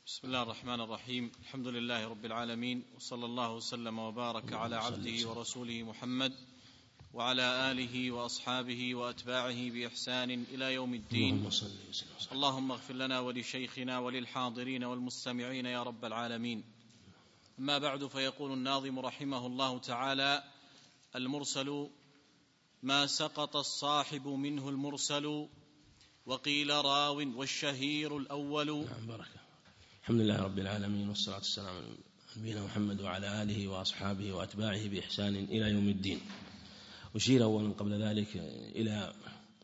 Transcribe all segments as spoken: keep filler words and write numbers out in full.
بسم الله الرحمن الرحيم. الحمد لله رب العالمين، وصلى الله وسلم وبارك على عبده ورسوله محمد وعلى آله وأصحابه وأتباعه بإحسان إلى يوم الدين. اللهم اغفر لنا ولشيخنا وللحاضرين والمستمعين يا رب العالمين. أما بعد، فيقول الناظم رحمه الله تعالى: المرسل ما سقط الصاحب منه المرسل، وقيل راو والشهير الأول. الحمد لله رب العالمين، والصلاة والسلام على نبينا محمد وعلى آله وأصحابه وأتباعه بإحسان إلى يوم الدين. أشير أولا قبل ذلك إلى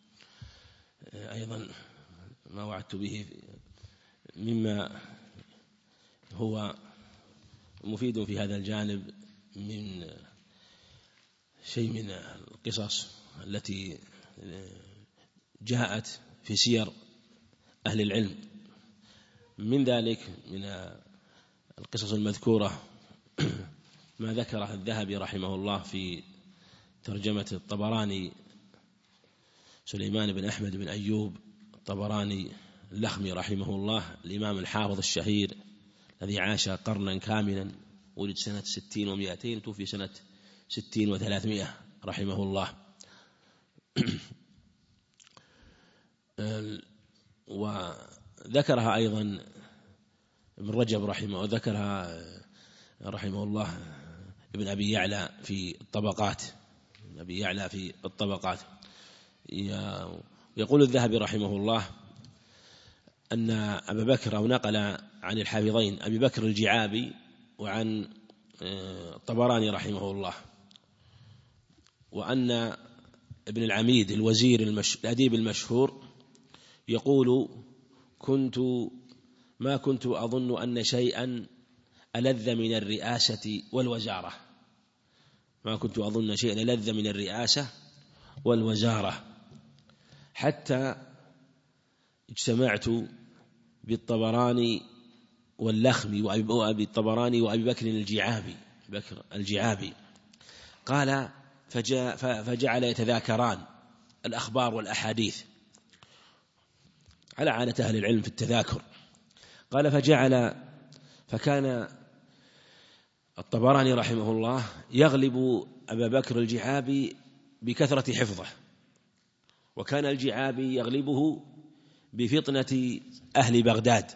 أيضا ما وعدت به مما هو مفيد في هذا الجانب من شيء من القصص التي جاءت في سير أهل العلم. من ذلك من القصص المذكورة ما ذكره الذهبي رحمه الله في ترجمة الطبراني سليمان بن أحمد بن أيوب الطبراني اللخمي رحمه الله، الإمام الحافظ الشهير الذي عاش قرنا كاملا، ولد سنة ستين ومئتين، توفي سنة ستين وثلاثمائة رحمه الله. وذكرها أيضا ابن رجب رحمه وذكرها رحمه الله ابن أبي يعلى في الطبقات أبي يعلى في الطبقات. يقول الذهبي رحمه الله أن أبا بكر، أو نقل عن الحافظين أبي بكر الجعابي وعن الطبراني رحمه الله، وأن ابن العميد الوزير المش... الأديب المشهور يقول: كنت ما كنت أظن أن شيئا ألذ من الرئاسة والوزارة ما كنت أظن شيئا ألذ من الرئاسة والوزارة حتى اجتمعت بالطبراني واللخمي وأبي الطبراني وأبي بكر الجعابي بكر الجعابي قال: فجعل يتذاكران الأخبار والأحاديث على عادة أهل العلم في التذاكر. قال: فجعل فكان الطبراني رحمه الله يغلب أبا بكر الجعابي بكثرة حفظه، وكان الجعابي يغلبه بفطنة أهل بغداد،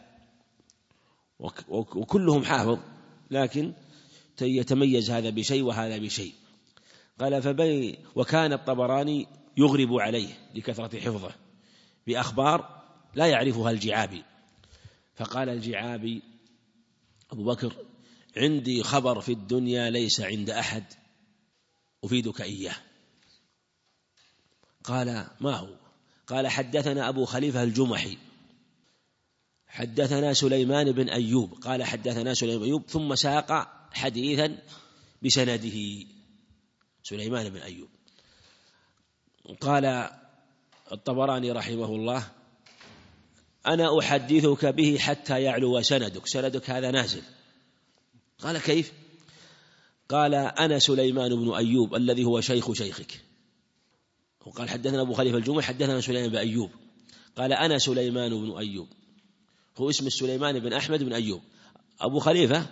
وكلهم حافظ، لكن يتميز هذا بشيء وهذا بشيء. قال: فبي وكان الطبراني يغرب عليه لكثرة حفظه بأخبار لا يعرفها الجعابي. فقال الجعابي أبو بكر: عندي خبر في الدنيا ليس عند أحد أفيدك إياه. قال: ما هو؟ قال: حدثنا أبو خليفة الجمحي حدثنا سليمان بن أيوب. قال: حدثنا سليمان بن أيوب، ثم ساق حديثا بسنده سليمان بن أيوب. قال الطبراني رحمه الله: أنا أحدثك به حتى يعلو سندك سندك هذا نازل. قال: كيف؟ قال: أنا سليمان بن أيوب الذي هو شيخ شيخك. وقال: حدثنا أبو خليفة الجمعي حدثنا سليمان بن أيوب. قال: أنا سليمان بن أيوب، هو اسم سليمان بن أحمد بن أيوب. أبو خليفة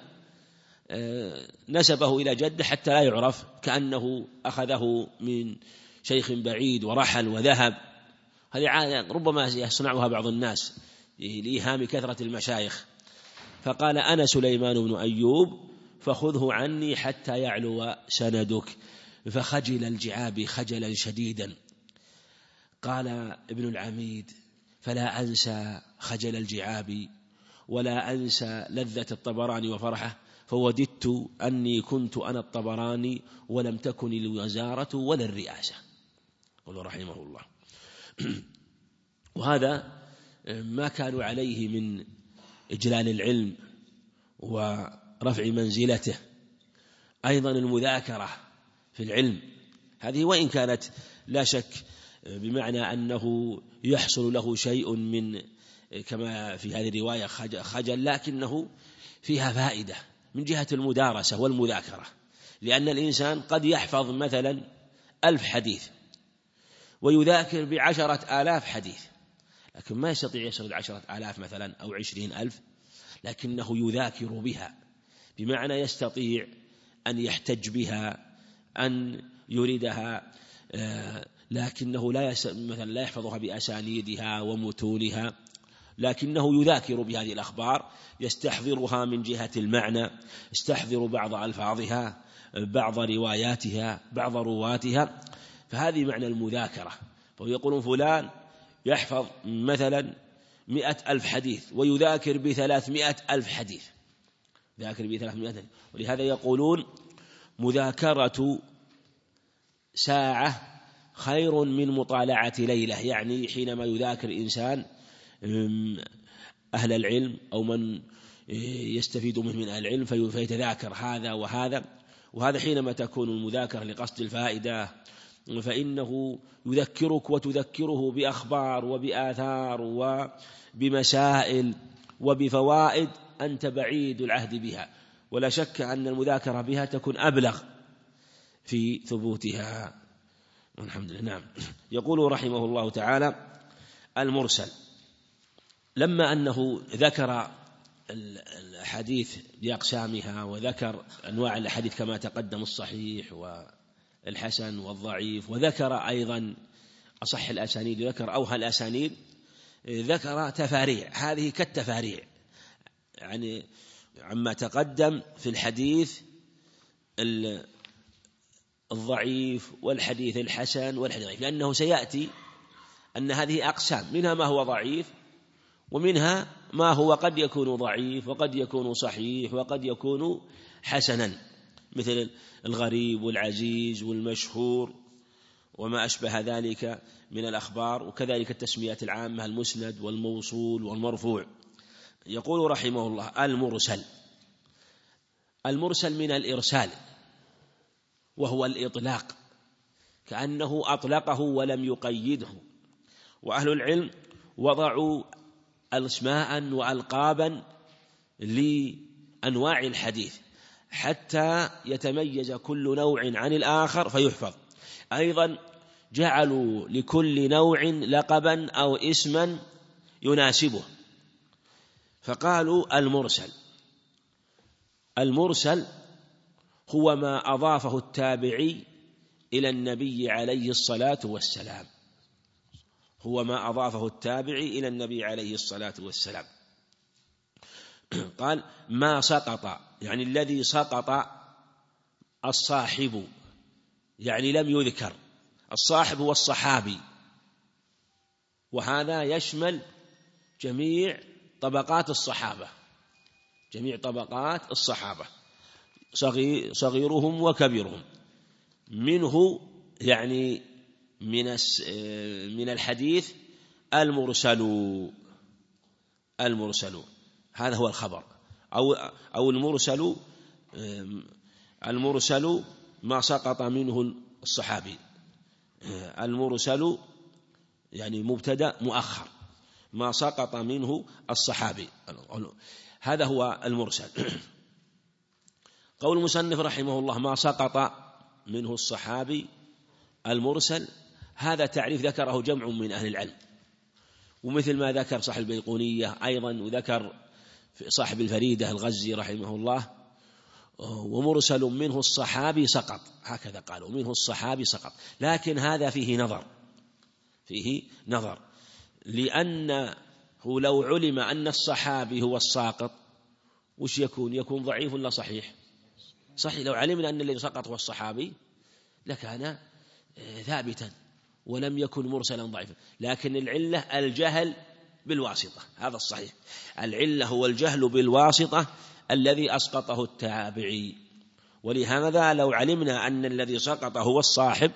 نسبه إلى جده حتى لا يعرف، كأنه أخذه من شيخ بعيد ورحل وذهب. هذه عادة ربما يصنعها بعض الناس لإيهام كثرة المشايخ. فقال: أنا سليمان بن أيوب فخذه عني حتى يعلو سندك. فخجل الجعابي خجلا شديدا. قال ابن العميد: فلا أنسى خجل الجعابي ولا أنسى لذة الطبراني وفرحه، فوددت أني كنت أنا الطبراني ولم تكن الوزارة ولا الرئاسة. قال رحمه الله. وهذا ما كانوا عليه من إجلال العلم ورفع منزلته. أيضا المذاكرة في العلم هذه، وإن كانت لا شك بمعنى أنه يحصل له شيء من كما في هذه الرواية خجل، لكنه فيها فائدة من جهة المدارسة والمذاكرة، لأن الإنسان قد يحفظ مثلا ألف حديث ويذاكر بعشرة آلاف حديث، لكن ما يستطيع يسرد عشرة آلاف مثلا أو عشرين ألف، لكنه يذاكر بها، بمعنى يستطيع أن يحتج بها، أن يريدها، لكنه لا مثلا لا يحفظها بأسانيدها ومتونها، لكنه يذاكر بهذه الأخبار، يستحضرها من جهة المعنى، يستحضر بعض ألفاظها، بعض رواياتها، بعض رواتها، فهذه معنى المذاكرة. فيقولون فلان يحفظ مثلا مئة ألف حديث ويذاكر بثلاثمائة ألف حديث، ذاكر بثلاثمائة ألف. ولهذا يقولون مذاكرة ساعة خير من مطالعة ليلة، يعني حينما يذاكر إنسان أهل العلم أو من يستفيد منه من أهل العلم فيتذاكر هذا وهذا، وهذا حينما تكون المذاكرة لقصد الفائدة فإنه يذكرك وتذكره بأخبار وبآثار وبمسائل وبفوائد أنت بعيد العهد بها، ولا شك أن المذاكرة بها تكون أبلغ في ثبوتها. الحمد لله. نعم. يقول رحمه الله تعالى: المرسل، لما أنه ذكر الحديث بأقسامها وذكر أنواع الحديث كما تقدم، الصحيح والحسن والضعيف، وذكر أيضا أصح الأسانيد وذكر أوهى الأسانيد، ذكر تفاريع، هذه كالتفاريع يعني عما تقدم في الحديث الضعيف والحديث الحسن والحديث الضعيف، لأنه سيأتي أن هذه أقسام، منها ما هو ضعيف ومنها ما هو قد يكون ضعيف وقد يكون صحيح وقد يكون حسنا، مثل الغريب والعزيز والمشهور وما أشبه ذلك من الأخبار، وكذلك التسميات العامة، المسند والموصول والمرفوع. يقول رحمه الله: المرسل، المرسل من الإرسال وهو الإطلاق، كأنه أطلقه ولم يقيده. وأهل العلم وضعوا أسماء وألقابا لأنواع الحديث حتى يتميز كل نوع عن الآخر فيحفظ. أيضا جعلوا لكل نوع لقبا أو اسما يناسبه، فقالوا المرسل، المرسل هو ما أضافه التابعي إلى النبي عليه الصلاة والسلام، هو ما أضافه التابعي إلى النبي عليه الصلاة والسلام. قال ما سقط، يعني الذي سقط الصاحب، يعني لم يذكر. الصاحب هو الصحابي، وهذا يشمل جميع طبقات الصحابة، جميع طبقات الصحابة، صغير صغيرهم وكبيرهم. منه يعني من من الحديث المرسل، المرسل هذا هو الخبر، أو أو المرسل، المرسل ما سقط منه الصحابي، المرسل يعني مبتدأ مؤخر، ما سقط منه الصحابي، هذا هو المرسل. قول المصنف رحمه الله: ما سقط منه الصحابي المرسل، هذا تعريف ذكره جمع من أهل العلم، ومثل ما ذكر صاحب البيقونية أيضا، وذكر صاحب الفريدة الغزي رحمه الله: ومرسل منه الصحابي سقط، هكذا قالوا، منه الصحابي سقط. لكن هذا فيه نظر، فيه نظر، لأنه لو علم أن الصحابي هو الساقط وش يكون؟ يكون ضعيف ولا صحيح؟ صحيح. لو علمنا أن الذي سقط هو الصحابي لكان ثابتا ولم يكن مرسلا ضعيفا. لكن العلة الجهل بالواسطة، هذا الصحيح، العلة هو الجهل بالواسطة الذي أسقطه التابعي. ولهذا لو علمنا أن الذي سقط هو الصاحب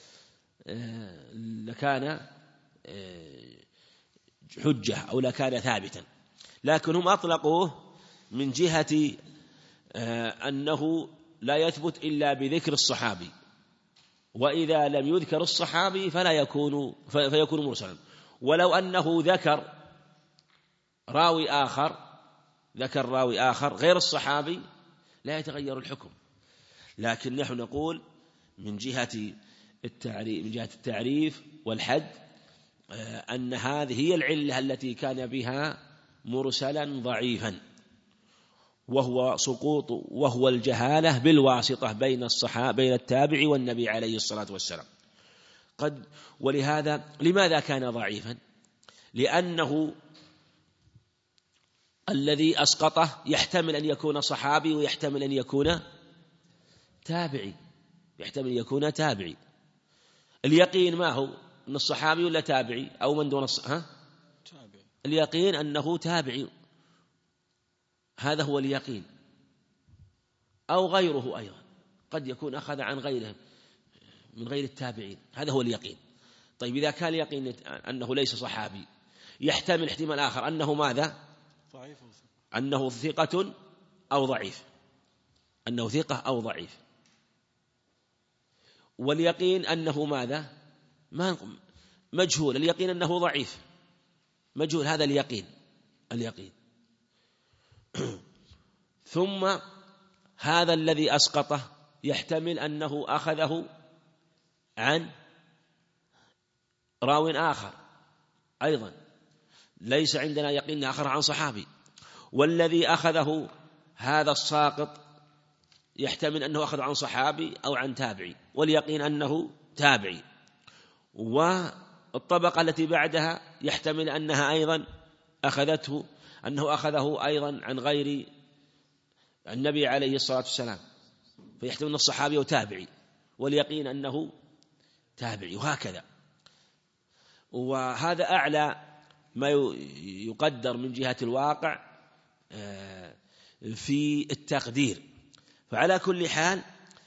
لكان حجة أو لكان ثابتا. لكن هم أطلقوه من جهة أنه لا يثبت إلا بذكر الصحابي، وإذا لم يذكر الصحابي فلا يكون فيكون مرسلا. ولو أنه ذكر راوي آخر، ذكر راوي آخر غير الصحابي لا يتغير الحكم. لكن نحن نقول من جهة التعريف، من جهة التعريف والحد، أن هذه هي العلة التي كان بها مرسلا ضعيفا. وهو سقوط وهو الجهالة بالواسطة بين الصحابة بين التابع والنبي عليه الصلاة والسلام. قد ولهذا لماذا كان ضعيفا؟ لأنه الذي أسقطه يحتمل أن يكون صحابي ويحتمل أن يكون تابعي، يحتمل أن يكون تابعي. اليقين ما هو؟ أن الصحابي ولا تابعي أو من دون الص... ها؟ تابعي. اليقين أنه تابعي، هذا هو اليقين، أو غيره أيضا قد يكون أخذ عن غيره من غير التابعين، هذا هو اليقين. طيب إذا كان اليقين أنه ليس صحابي يحتمل احتمال آخر أنه ماذا؟ ضعيف، أنه ثقة أو ضعيف، أنه ثقة أو ضعيف. واليقين أنه ماذا؟ ما مجهول، اليقين أنه ضعيف مجهول، هذا اليقين اليقين ثم هذا الذي أسقطه يحتمل أنه أخذه عن راو آخر أيضا، ليس عندنا يقين آخر عن صحابي. والذي أخذه هذا الساقط يحتمل أنه أخذ عن صحابي أو عن تابعي، واليقين أنه تابعي. والطبقة التي بعدها يحتمل أنها أيضا أخذته أنه أخذه أيضا عن غير النبي عليه الصلاة والسلام، فيحتمل أن الصحابي وتابعي، واليقين أنه تابعي، وهكذا. وهذا أعلى ما يقدر من جهة الواقع في التقدير. فعلى كل حال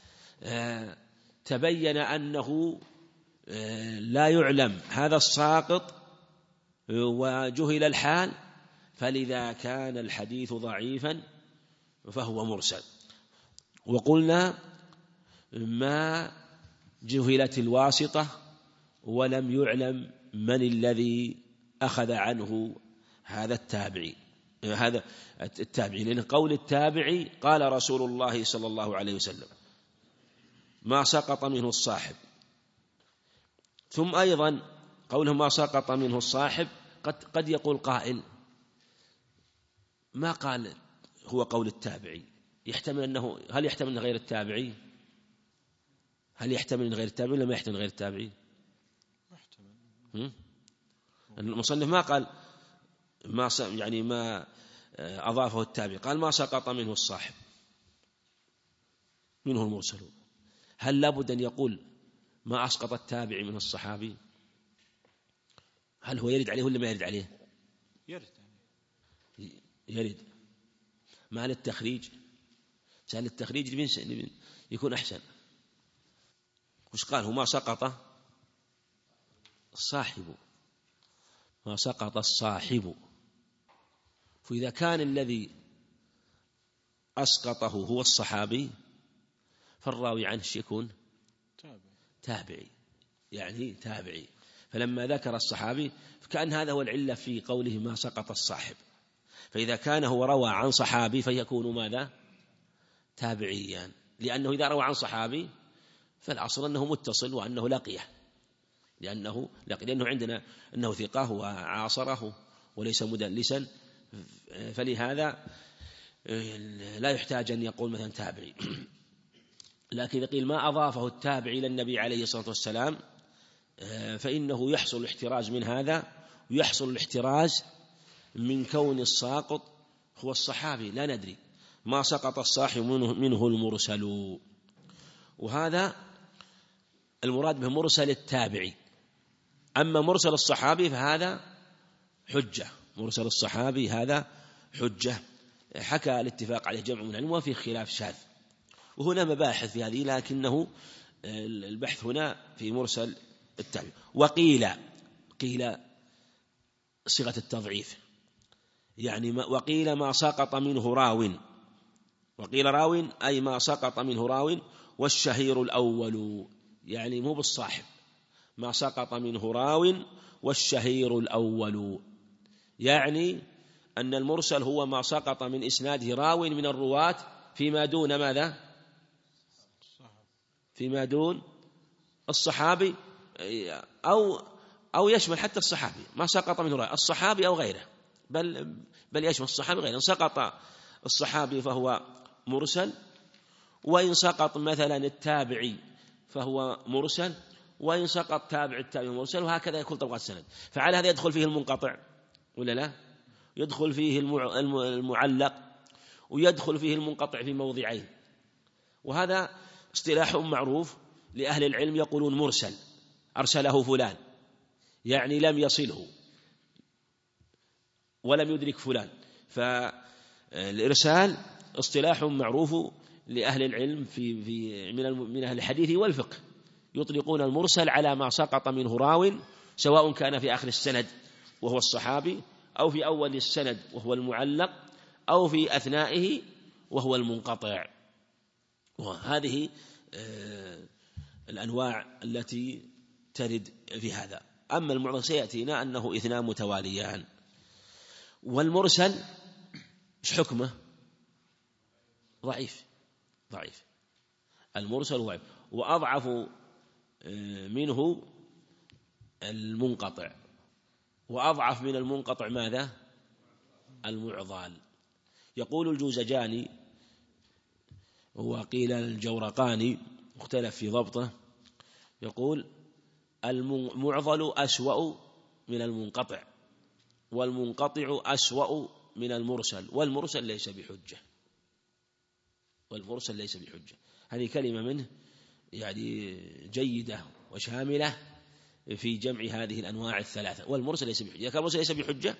تبين أنه لا يعلم هذا الساقط وجهل الحال، فلذا كان الحديث ضعيفا فهو مرسل. وقلنا ما جهلت الواسطة ولم يعلم من الذي أخذ عنه هذا التابعي هذا التابعي لأن قول التابعي قال رسول الله صلى الله عليه وسلم ما سقط منه الصاحب. ثم أيضا قوله ما سقط منه الصاحب قد, قد يقول قائل ما قال هو قول التابعي، يحتمل أنه هل يحتمل أن غير التابعي هل يحتمل أن غير التابعي ولا ما يحتمل غير التابعي؟ المصنف ما قال ما يعني ما أضافه التابعي، قال ما سقط منه الصاحب منه المرسل. هل لابد أن يقول ما أسقط التابعي منه الصحابي؟ هل هو يرد عليه ولا ما يرد عليه؟ يرد يرد ما للتخريج، سأل التخريج يكون أحسن. وش قال؟ هو ما سقط الصاحب ما سقط الصاحب. فإذا كان الذي أسقطه هو الصحابي فالراوي عنه يكون تابعي، يعني تابعي. فلما ذكر الصحابي فكأن هذا هو العلة في قوله ما سقط الصاحب. فإذا كان هو روى عن صحابي فيكون ماذا؟ تابعيا، لأنه إذا روى عن صحابي فالأصل أنه متصل وأنه لقيه، لأنه لقي لأنه عندنا أنه ثقة وعاصره وليس مدلسا، فلهذا لا يحتاج أن يقول مثلا تابعي. لكن إذا قيل ما أضافه التابعي إلى النبي عليه الصلاة والسلام فإنه يحصل الاحتراز من هذا، ويحصل الاحتراز من كون الساقط هو الصحابي، لا ندري ما سقط الصاحب منه, منه المرسل. وهذا المراد به مرسل التابعي. أما مرسل الصحابي فهذا حجة، مرسل الصحابي هذا حجة حكى الاتفاق عليه جمع من العلم وفي خلاف شاذ. وهنا مباحث في هذه، لكنه البحث هنا في مرسل التابعي. وقيل قيل صيغة التضعيف، يعني وقيل ما سقط منه راو، وقيل راو أي ما سقط منه راو، والشهير الأول يعني مو بالصاحب، ما سقط منه راو والشهير الأول، يعني أن المرسل هو ما سقط من إسناده راو من الرواة فيما دون ماذا؟ فيما دون الصحابي، أو أو يشمل حتى الصحابي، ما سقط منه راوي الصحابي أو غيره، بل بل يشمل الصحابي غيره. سقط الصحابي فهو مرسل، وإن سقط مثلا التابعي فهو مرسل، وإن سقط تابع التابع مرسل، وهكذا يكون طبقة السند. فعلى هذا يدخل فيه المنقطع ولا لا؟ يدخل فيه المعلق، ويدخل فيه المنقطع في موضعين. وهذا اصطلاح معروف لأهل العلم، يقولون مرسل أرسله فلان، يعني لم يصله ولم يدرك فلان. فالإرسال اصطلاح معروف لأهل العلم في في من أهل الحديث والفقه، يطلقون المرسل على ما سقط منه راو، سواء كان في آخر السند وهو الصحابي، أو في أول السند وهو المعلق، أو في أثنائه وهو المنقطع. وهذه الأنواع التي ترد في هذا. أما المعضل سيأتينا أنه اثنان متواليان. والمرسل ايش حكمه؟ ضعيف ضعيف المرسل ضعيف، وأضعف منه المنقطع، وأضعف من المنقطع ماذا؟ المعضل. يقول الجوزجاني وقيل الجورقاني، مختلف في ضبطه، يقول المعضل أسوأ من المنقطع، والمنقطع أسوأ من المرسل، والمرسل ليس بحجة، والمرسل ليس بحجة. هذه كلمة منه يعني جيدة وشاملة في جمع هذه الأنواع الثلاثة. والمرسل ليس بحجة، إذا كان المرسل ليس بحجة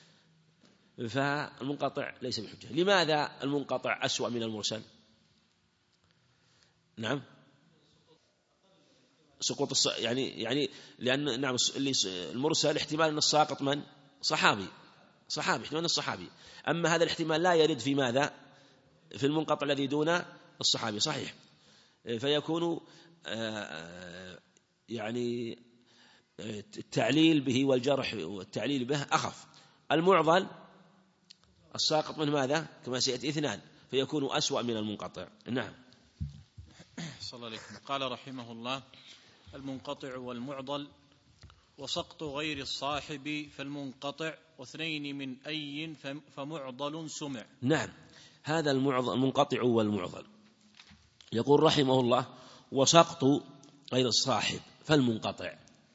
فالمنقطع ليس بحجة. لماذا المنقطع أسوأ من المرسل؟ نعم، سقوط الص... يعني يعني لأن نعم المرسل احتمال أن الساقط من؟ صحابي صحابي احتمال الصحابي. أما هذا الاحتمال لا يرد في ماذا؟ في المنقطع الذي دون الصحابي، صحيح. فيكون يعني التعليل به والجرح والتعليل به أخف. المعضل الساقط من ماذا؟ كما سيأتي اثنان، فيكون أسوأ من المنقطع. نعم. صلى الله عليكم. قال رحمه الله: المنقطع والمعضل وسقط غير الصاحب فالمنقطع، واثنين من أي فمعضل سمع. نعم، هذا المنقطع والمعضل. يقول رحمه الله: وسقط غير الصاحب فالمنقطع.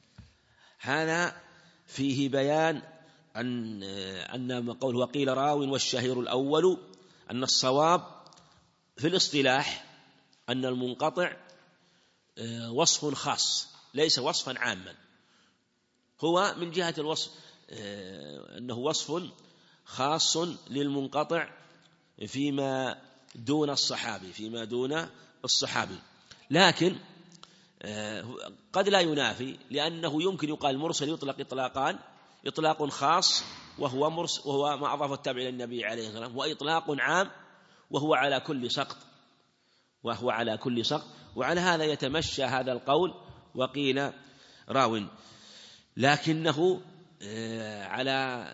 هذا فيه بيان أن أن قوله وقيل راو والشهير الأول، أن الصواب في الاصطلاح أن المنقطع وصف خاص ليس وصفا عاما، هو من جهة الوصف أنه وصف خاص للمنقطع فيما دون الصحابي فيما دون الصحابي لكن قد لا ينافي، لأنه يمكن يقال المرسل يطلق إطلاقان: إطلاق خاص وهو مرسل وهو ما أضاف التابع إلى النبي عليه الصلاة والسلام، وإطلاق عام وهو على كل سقط وهو على كل سقط. وعلى هذا يتمشى هذا القول وقيل راو، لكنه على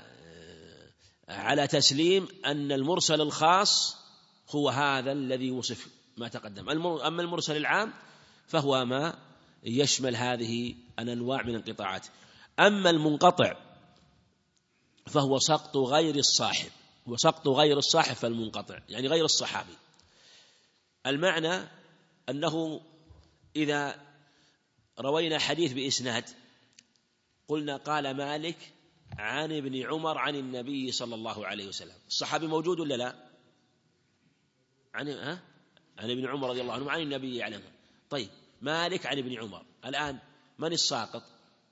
على تسليم أن المرسل الخاص هو هذا الذي وصف ما تقدم. أما المرسل العام فهو ما يشمل هذه الأنواع من الانقطاعات. أما المنقطع فهو سقط غير الصاحب، وسقط غير الصاحب فالمنقطع يعني غير الصحابي. المعنى أنه إذا روينا حديث بإسناد قلنا قال مالك عن ابن عمر عن النبي صلى الله عليه وسلم، الصحابي موجود ولا لا؟ عن ها؟ عن ابن عمر رضي الله عنه عن النبي عليه الصلاة. طيب، مالك عن ابن عمر، الآن من الساقط؟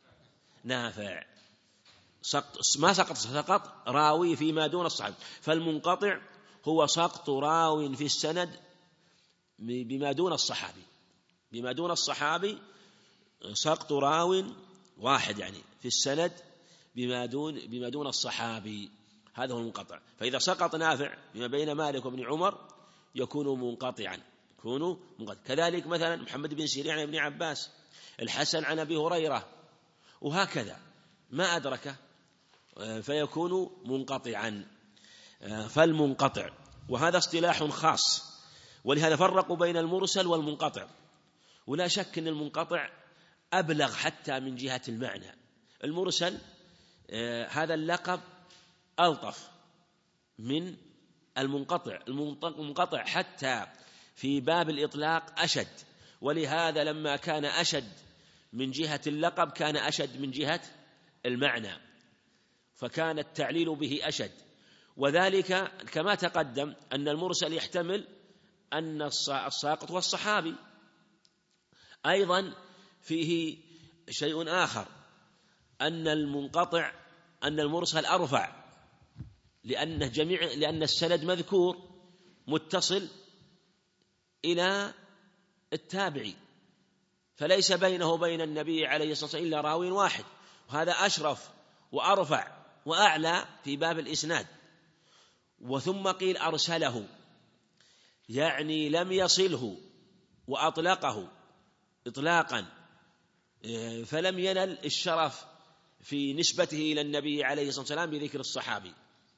نافع. سقط ما سقط سقط راوي فيما دون الصحابي. فالمنقطع هو سقط راو في السند بما دون الصحابي بما دون الصحابي سقط راو واحد يعني في السند بما دون بما دون الصحابي، هذا هو المنقطع. فإذا سقط نافع بما بين مالك وابن عمر يكون منقطعا يكون منقطع. كذلك مثلا محمد بن سيرين عن ابن عباس، الحسن عن أبي هريرة، وهكذا ما أدركه فيكون منقطعا. فالمنقطع، وهذا اصطلاح خاص، ولهذا فرقوا بين المرسل والمنقطع. ولا شك أن المنقطع أبلغ حتى من جهة المعنى. المرسل هذا اللقب ألطف من المنقطع المنقطع حتى في باب الإطلاق أشد، ولهذا لما كان أشد من جهة اللقب كان أشد من جهة المعنى، فكان التعليل به أشد. وذلك كما تقدم أن المرسل يحتمل أن الساقط والصحابي. أيضا فيه شيء آخر، أن المنقطع أن المرسل أرفع، لأن جميع لأن السند مذكور متصل إلى التابعي، فليس بينه وبين النبي عليه الصلاة والسلام إلا راوي واحد، وهذا أشرف وأرفع وأعلى في باب الإسناد. وثم قيل أرسله، يعني لم يصله وأطلقه إطلاقا، فلم ينل الشرف في نسبته إلى النبي عليه الصلاة والسلام بذكر الصحابي،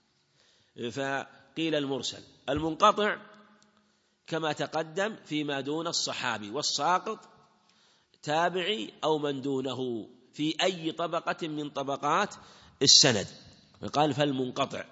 فقيل المرسل. المنقطع كما تقدم فيما دون الصحابي، والساقط تابعي أو من دونه في أي طبقة من طبقات السند. قال فالمنقطع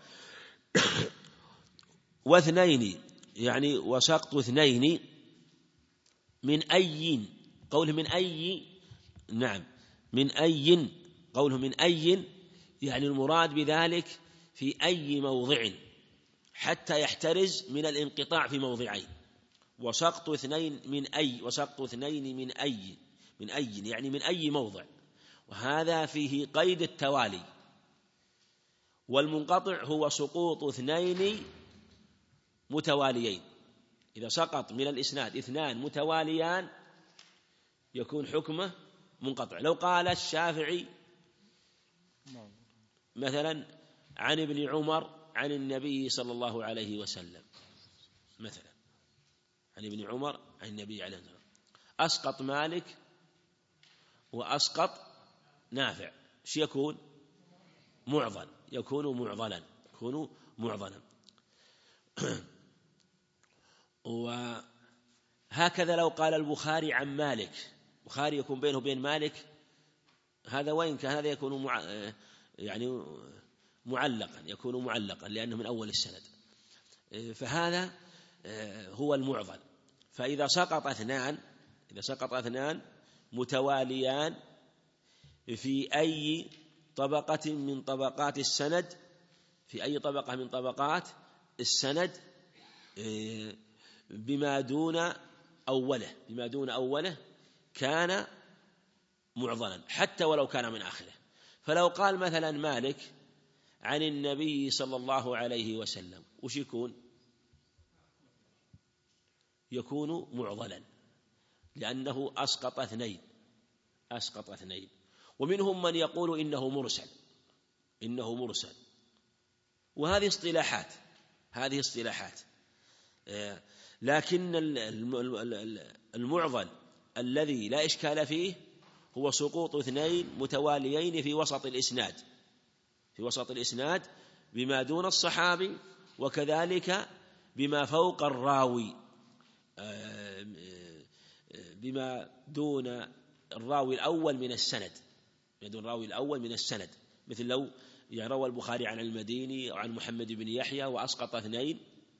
واثنين، يعني وسقط اثنين من أي، قوله من أي، نعم من أي، قوله من أي يعني المراد بذلك في أي موضع حتى يحترز من الانقطاع في موضعين. وسقط اثنين من أي، وسقط اثنين من أي، من أي يعني من أي موضع، وهذا فيه قيد التوالي. والمنقطع هو سقوط اثنين متواليين، إذا سقط من الإسناد اثنان متواليان يكون حكمه منقطع. لو قال الشافعي مثلا عن ابن عمر عن النبي صلى الله عليه وسلم، مثلا عن ابن عمر عن النبي عليه الصلاة والسلام، أسقط مالك وأسقط نافع، شو يكون؟ معضل، يكون معضلا، يكون معضلا. وهكذا لو قال البخاري عن مالك، البخاري يكون بينه وبين مالك هذا، وين كان هذا يكون مع يعني معلقا، يكون معلقا لأنه من أول السند، فهذا هو المعضل. فإذا سقط اثنان، إذا سقط اثنان متواليان في أي طبقة من طبقات السند، في أي طبقة من طبقات السند بما دون أوله، بما دون أوله كان معضلا حتى ولو كان من آخره. فلو قال مثلا مالك عن النبي صلى الله عليه وسلم، وش يكون؟ يكون معضلا لأنه أسقط اثنين، أسقط اثنين. ومنهم من يقول إنه مرسل، إنه مرسل، وهذه اصطلاحات، هذه اصطلاحات. لكن المعضل الذي لا إشكال فيه هو سقوط اثنين متواليين في وسط الإسناد، في وسط الإسناد بما دون الصحابي، وكذلك بما فوق الراوي، بما دون الراوي الأول من السند، بما دون الراوي الأول من السند، مثل لو روى البخاري عن المديني أو عن محمد بن يحيى وأسقط اثنين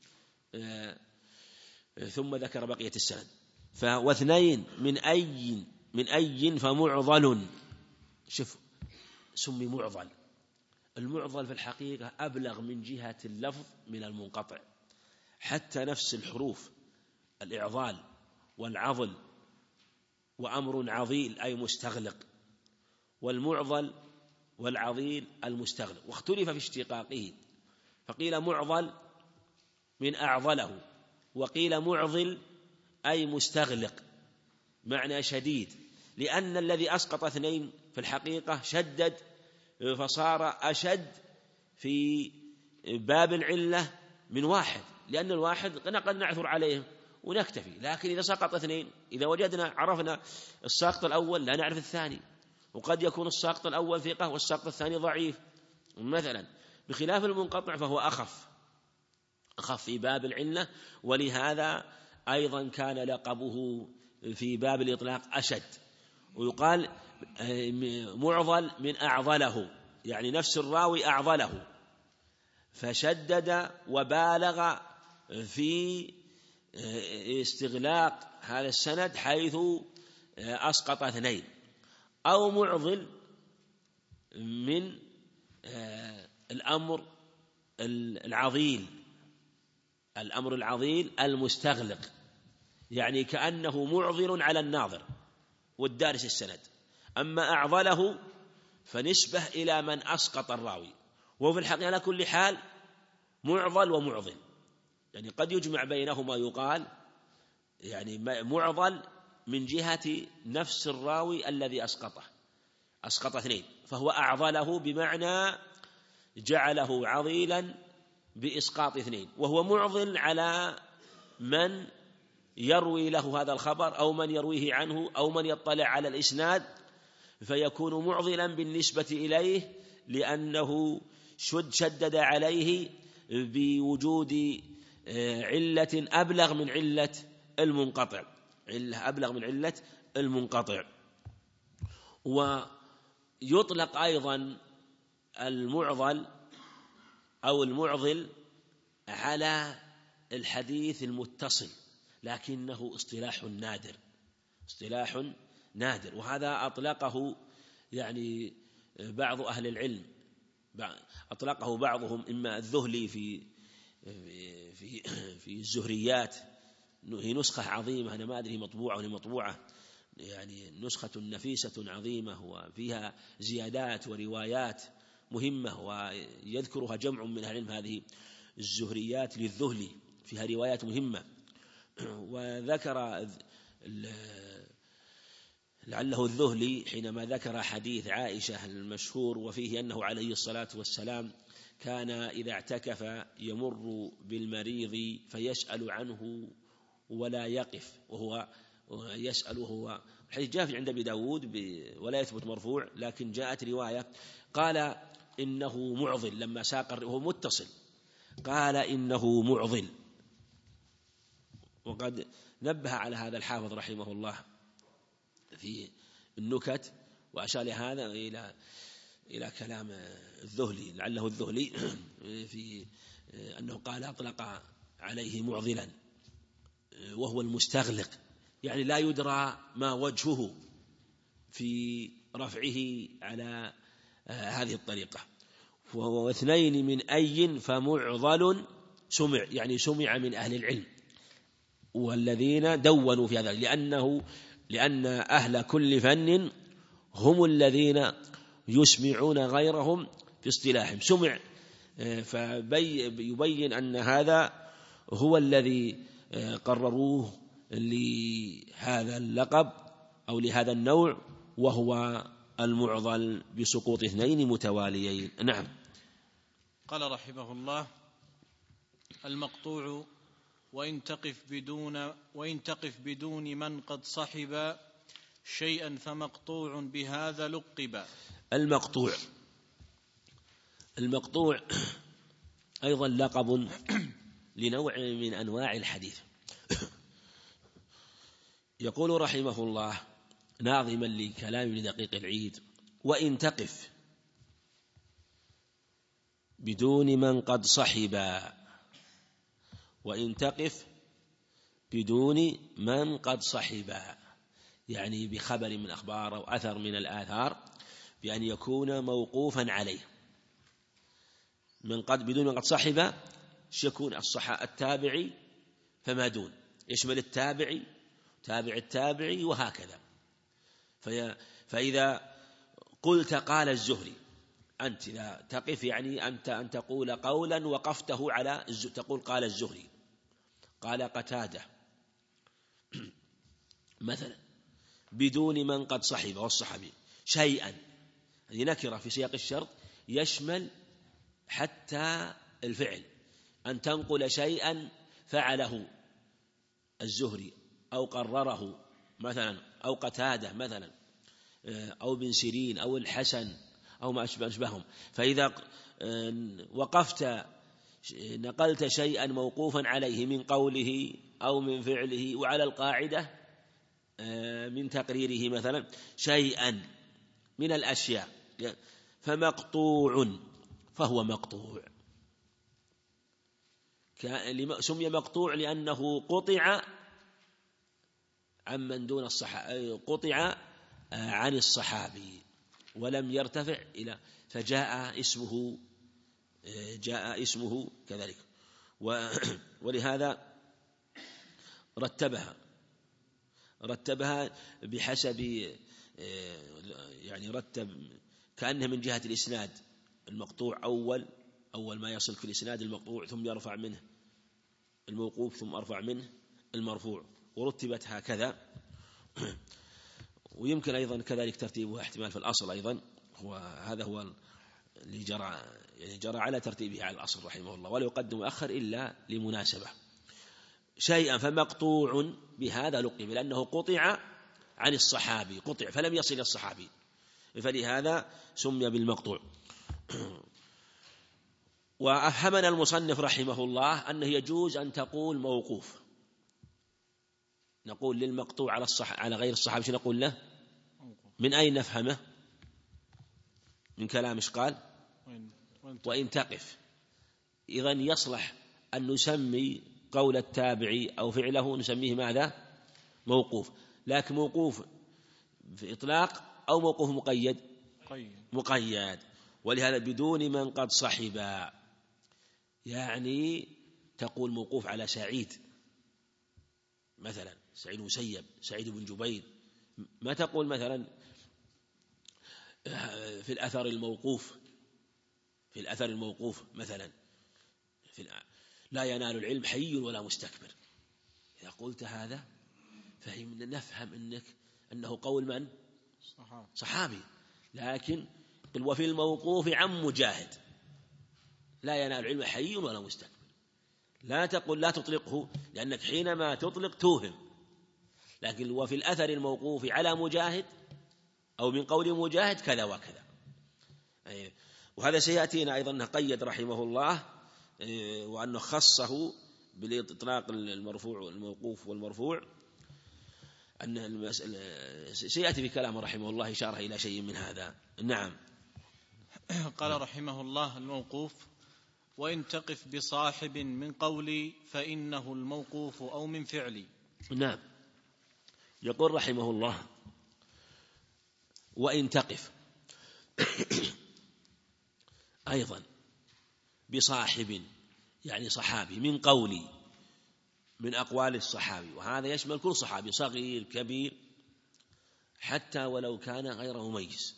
ثم ذكر بقية السند. فواثنين من أي، من أي فمعضل، شوف سمي معضل. المعضل في الحقيقة أبلغ من جهة اللفظ من المنقطع، حتى نفس الحروف الإعضال والعضل وأمر عضيل أي مستغلق، والمعضل والعضيل المستغلق، واختلف في اشتقاقه، فقيل معضل من أعضله، وقيل معضل أي مستغلق معنى شديد، لأن الذي أسقط اثنين في الحقيقة شدد فصار أشد في باب العلة من واحد، لأن الواحد قد نعثر عليه ونكتفي. لكن إذا سقط اثنين، إذا وجدنا عرفنا الساقط الأول لا نعرف الثاني، وقد يكون الساقط الأول ثقة والساقط الثاني ضعيف مثلا، بخلاف المنقطع فهو أخف، أخف في باب العلة. ولهذا أيضا كان لقبه في باب الإطلاق أشد، ويقال معضل من أعضله، يعني نفس الراوي أعضله، فشدد وبالغ في استغلاق هذا السند حيث أسقط اثنين، أو معضل من الأمر العضيل الأمر العضيل المستغلق، يعني كأنه معضل على الناظر والدارس السند. أما أعضله فنسبة إلى من أسقط الراوي، وهو في الحقيقة على كل حال معضل ومعضل، يعني قد يجمع بينهما يقال يعني معضل من جهة نفس الراوي الذي أسقطه، أسقط اثنين فهو أعضله بمعنى جعله عضيلا بإسقاط اثنين، وهو معضل على من يروي له هذا الخبر أو من يرويه عنه أو من يطلع على الإسناد، فيكون معضلا بالنسبة إليه لأنه شد شدد عليه بوجود علة أبلغ من علة المنقطع علة أبلغ من علة المنقطع. ويطلق أيضا المعضل أو المعضل على الحديث المتصل، لكنه اصطلاح نادر اصطلاح نادر وهذا أطلقه يعني بعض أهل العلم، أطلقه بعضهم إما الذهلي في في في الزهريات، هي نسخة عظيمة أنا ما أدري مطبوعة ولا مطبوعة، يعني نسخة نفيسة عظيمة وفيها زيادات وروايات مهمة، ويذكرها جمع من أهل العلم هذه الزهريات للذهلي فيها روايات مهمة. وذكر لعله الذهلي حينما ذكر حديث عائشة المشهور وفيه أنه عليه الصلاة والسلام كان إذا اعتكف يمر بالمريض فيسأل عنه ولا يقف، وهو يسأله هو الحديث جاء عند أبي داود ولا يثبت مرفوع، لكن جاءت رواية قال إنه معضل لما ساق وهو متصل قال إنه معضل. وقد نبه على هذا الحافظ رحمه الله في النكت وأشار لهذا إلى إلى كلام الذهلي لعله الذهلي في أنه قال أطلق عليه معضلا وهو المستغلق، يعني لا يدرى ما وجهه في رفعه على هذه الطريقة. وهو اثنين من أي فمعضل سمع، يعني سمع من أهل العلم والذين دونوا في هذا، لأنه لأن أهل كل فن هم الذين يسمعون غيرهم في اصطلاحهم سمع، فيبين أن هذا هو الذي قرروه لهذا اللقب أو لهذا النوع، وهو المعضل بسقوط اثنين متواليين. نعم. قال رحمه الله: المقطوع وإن تقف بدون وإن تقف بدون من قد صحب شيئا فمقطوع بهذا لقب. المقطوع المقطوع أيضا لقب لنوع من أنواع الحديث. يقول رحمه الله ناظما لكلام ابن دقيق العيد: وإن تقف بدون من قد صحب، وإن تقف بدون من قد صحب، يعني بخبر من الأخبار أو أثر من الآثار بأن يكون موقوفا عليه. من قد بدون من قد صحب يكون الصحابة التابعي فما دون، يشمل التابعي تابع التابعي وهكذا. فإذا قلت قال الزهري، أنت إذا تقف يعني أنت أن تقول قولا وقفته على تقول قال الزهري، قال قتادة مثلا، بدون من قد صحب والصحابي شيئا، هذه نكرة في سياق الشرط يشمل حتى الفعل، أن تنقل شيئا فعله الزهري أو قرره مثلا أو قتادة مثلا أو بن سيرين أو الحسن أو ما أشبههم. فإذا وقفت نقلت شيئا موقوفا عليه من قوله أو من فعله، وعلى القاعدة من تقريره مثلا شيئا من الأشياء، فمقطوع فهو مقطوع. سمي مقطوع لأنه قطع عمن دون الصحابي، قطع عن الصحابي ولم يرتفع إلى، فجاء اسمه جاء اسمه كذلك، ولهذا رتبها رتبها بحسب، يعني رتب كأنه من جهة الإسناد، المقطوع أول أول ما يصل في الإسناد المقطوع، ثم يرفع منه الموقوف، ثم أرفع منه المرفوع، ورتبت هكذا. ويمكن أيضا كذلك ترتيبها احتمال في الأصل أيضا، وهذا هو اللي جرى يعني جرى على ترتيبه على الأصل رحمه الله، ولا يقدم ويؤخر إلا لمناسبة شيئا. فمقطوع بهذا لقب لأنه قطع عن الصحابي، قطع فلم يصل إلى الصحابي، فلهذا سمي بالمقطوع. وأفهمنا المصنف رحمه الله أنه يجوز أن تقول موقوف، نقول للمقطوع على الصح على غير الصحابي شو نقول له؟ من أين نفهمه؟ من كلام إيش قال؟ وإن تقف. إذن يصلح أن نسمي قول التابعي أو فعله نسميه ماذا؟ موقوف، لكن موقوف في إطلاق أو موقوف مقيد؟ مقيد. ولهذا بدون من قد صحب، يعني تقول موقوف على سعيد مثلا، سعيد مسيب، سعيد بن جبير، ما تقول مثلا في الأثر الموقوف في الأثر الموقوف مثلا في لا ينال العلم حي ولا مستكبر. إذا قلت هذا فهمنا نفهم أنك أنه قول من؟ صحابي. لكن قل وفي الموقوف عن مجاهد لا ينال العلم حي ولا مستكبر، لا تقل لا تطلقه، لأنك حينما تطلق توهم. لكن وفي الأثر الموقوف على مجاهد أو من قول مجاهد كذا وكذا. وهذا سيأتينا أيضا أنه قيد رحمه الله وأنه خصه بالإطلاق المرفوع والموقوف والمرفوع، أن المسألة سيأتي في كلامه رحمه الله إشارة إلى شيء من هذا. نعم. قال رحمه الله الموقوف: وإن تقف بصاحب من قولي فإنه الموقوف أو من فعلي. نعم. يقول رحمه الله: وإن تقف أيضا بصاحب، يعني صحابي، من قولي، من أقوال الصحابي، وهذا يشمل كل صحابي صغير كبير حتى ولو كان غير مميز،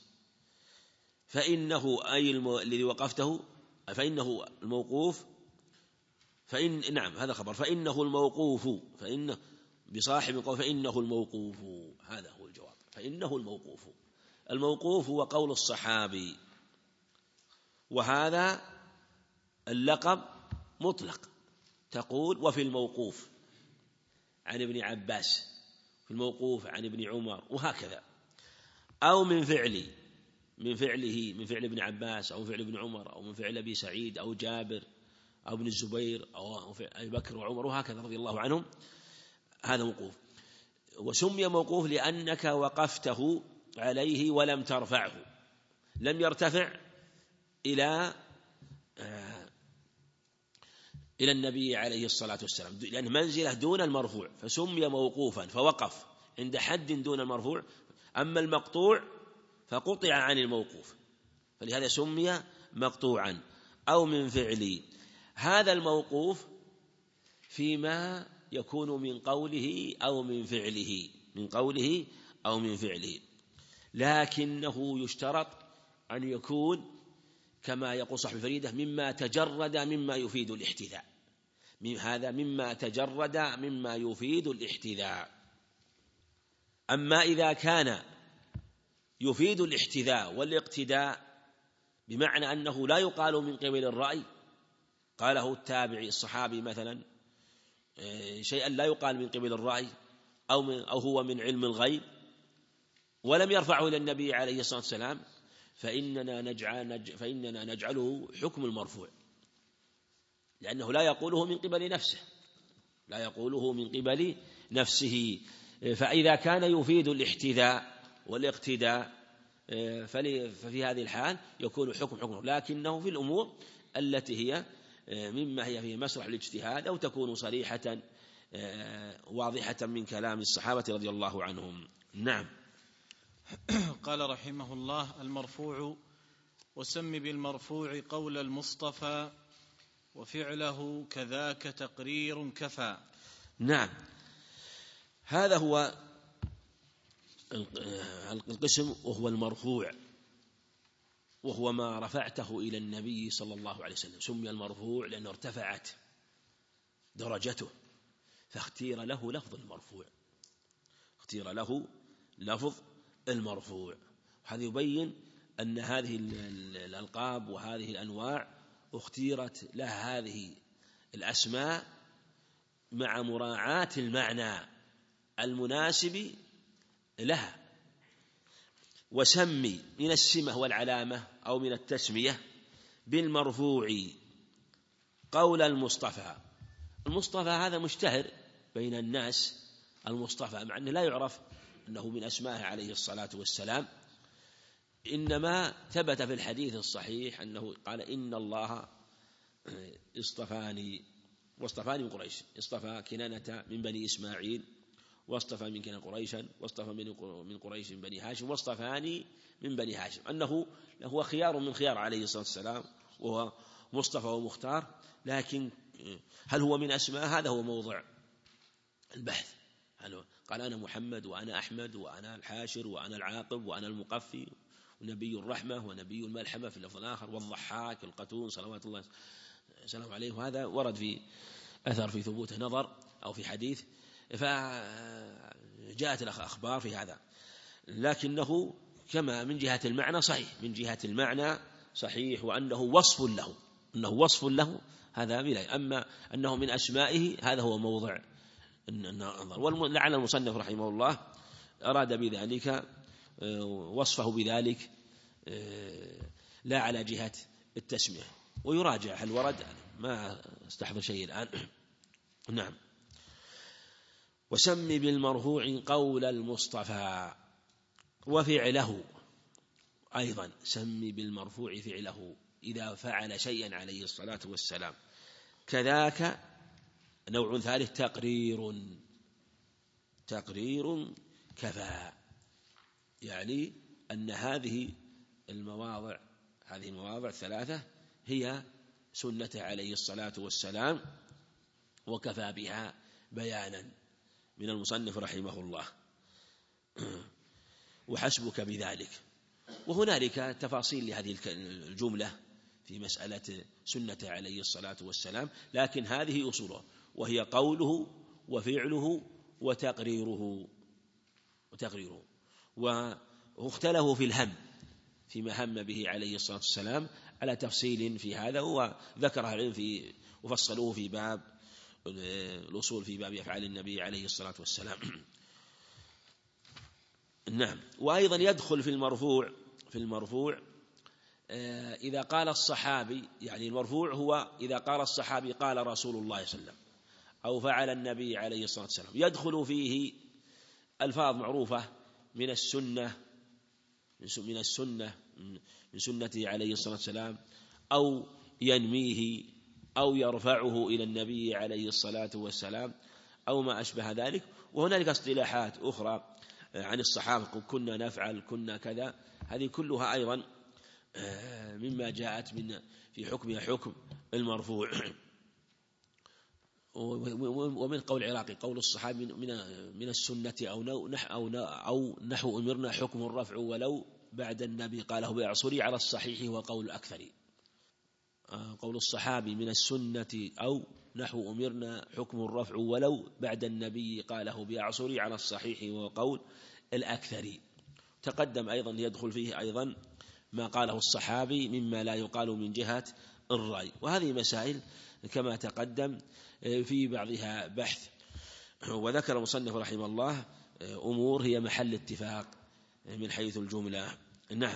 فإنه أي الذي وقفته فإنه الموقوف، فإن نعم هذا خبر، فإنه الموقوف، فإنه بصاحب قول فإنه الموقوف، هذا هو الجواب، فإنه الموقوف. الموقوف هو قول الصحابي، وهذا اللقب مطلق، تقول وفي الموقوف عن ابن عباس، في الموقوف عن ابن عمر، وهكذا، أو من فعلي، من فعله، من فعل ابن عباس أو فعل ابن عمر أو من فعل أبي سعيد أو جابر أو ابن الزبير أو أبي بكر وعمر وهكذا رضي الله عنهم، هذا موقوف. وسمي موقوف لأنك وقفته عليه ولم ترفعه، لم يرتفع إلى إلى النبي عليه الصلاة والسلام، لأن منزله دون المرفوع فسمي موقوفا، فوقف عند حد دون المرفوع. أما المقطوع فقطع عن الموقوف، فلهذا سمي مقطوعا. أو من فعلي، هذا الموقوف فيما يكون من قوله أو من فعله، من قوله أو من فعله، لكنه يشترط أن يكون كما يقول صاحب الفريدة مما تجرد مما يفيد الاحتذاء، من هذا مما تجرد مما يفيد الاحتذاء. أما إذا كان يفيد الاحتذاء والاقتداء بمعنى أنه لا يقال من قبل الرأي، قاله التابعي الصحابي مثلا شيئا لا يقال من قبل الرأي أو, من أو هو من علم الغيب ولم يرفعه إلى النبي عليه الصلاة والسلام، فإننا, نجعل فإننا نجعله حكم المرفوع، لأنه لا يقوله من قبل نفسه، لا يقوله من قبل نفسه. فإذا كان يفيد الاحتذاء والاقتداء ففي هذه الحال يكون حكم حكم، لكنه في الأمور التي هي مما هي في مسرح الاجتهاد أو تكون صريحة واضحة من كلام الصحابة رضي الله عنهم. نعم. قال رحمه الله: المرفوع: وسم بالمرفوع قول المصطفى وفعله كذاك تقرير كفى. نعم، هذا هو القسم، وهو المرفوع، وهو ما رفعته إلى النبي صلى الله عليه وسلم. سمي المرفوع لأنه ارتفعت درجته، فاختير له لفظ المرفوع، اختير له لفظ المرفوع. هذا يبين أن هذه الألقاب وهذه الأنواع اختيرت لها هذه الأسماء مع مراعاة المعنى المناسب لها. وسمي من السمة والعلامة أو من التسمية بالمرفوع قول المصطفى. المصطفى هذا مشتهر بين الناس، المصطفى، مع أنه لا يعرف أنه من أسمائه عليه الصلاة والسلام، إنما ثبت في الحديث الصحيح أنه قال: إن الله اصطفاني واصطفاني من قريش، اصطفى كنانة من بني إسماعيل، واصطفى من كنانة قريشا، واصطفى من قريش من بني هاشم، واصطفاني من بني هاشم. أنه هو خيار من خيار عليه الصلاة والسلام، وهو مصطفى ومختار. لكن هل هو من أسماء؟ هذا هو موضع البحث. قال: أنا محمد، وأنا أحمد، وأنا الحاشر، وأنا العاقب، وأنا المقفي، ونبي الرحمة، ونبي الملحمة في اللفظ الآخر، والضحاك القتون صلوات الله وسلامه عليه. وهذا ورد في أثر في ثبوته نظر أو في حديث، فجاءت الأخبار في هذا. لكنه كما من جهة المعنى صحيح، من جهة المعنى صحيح، وأنه وصف له، أنه وصف له هذا بلا. أما أنه من أسمائه هذا هو موضع النظر. ولعل المصنف رحمه الله أراد بذلك وصفه بذلك لا على جهة التسمية. ويراجع هل ورد، ما استحضر شيء الآن. نعم. وسم بالمرفوع قول المصطفى وفعله أيضا. سم بالمرفوع فعله إذا فعل شيئا عليه الصلاة والسلام. كذاك نوع ثالث: تقرير. تقرير كفى، يعني أن هذه المواضع هذه المواضع الثلاثة هي سنة عليه الصلاة والسلام، وكفى بها بيانا من المصنف رحمه الله، وحسبك بذلك. وهنالك تفاصيل لهذه الجملة في مسألة سنة عليه الصلاة والسلام، لكن هذه أصوله، وهي قوله وفعله وتقريره وتقريره واختلفوا في الهم، فيما هم به عليه الصلاة والسلام، على تفصيل في هذا، وذكرها العلم في وفصلوه في باب الأصول في باب أفعال النبي عليه الصلاة والسلام. نعم. وأيضا يدخل في المرفوع في المرفوع إذا قال الصحابي، يعني المرفوع هو إذا قال الصحابي قال رسول الله صلى الله عليه وسلم أو فعل النبي عليه الصلاة والسلام، يدخل فيه ألفاظ معروفة من السنة من السنة من سنته عليه الصلاة والسلام، أو ينميه أو يرفعه إلى النبي عليه الصلاة والسلام، أو ما أشبه ذلك. وهنالك اصطلاحات أخرى عن الصحابة: كنا نفعل، كنا كذا. هذه كلها أيضا مما جاءت من في حكمها حكم المرفوع. ومن قول العراقي: قول الصحابي من من السنة أو نحو أو نحو أمرنا حكم الرفع ولو بعد النبي قاله بأعصري على الصحيح وقول الأكثر. قول الصحابي من السنة أو نحو أمرنا حكم الرفع ولو بعد النبي قاله بأعصري على الصحيح وقول الأكثر. تقدم أيضا يدخل فيه أيضا ما قاله الصحابي مما لا يقال من جهة الرأي. وهذه مسائل كما تقدم في بعضها بحث. وذكر المصنف رحمه الله أمور هي محل اتفاق من حيث الجملة. نعم.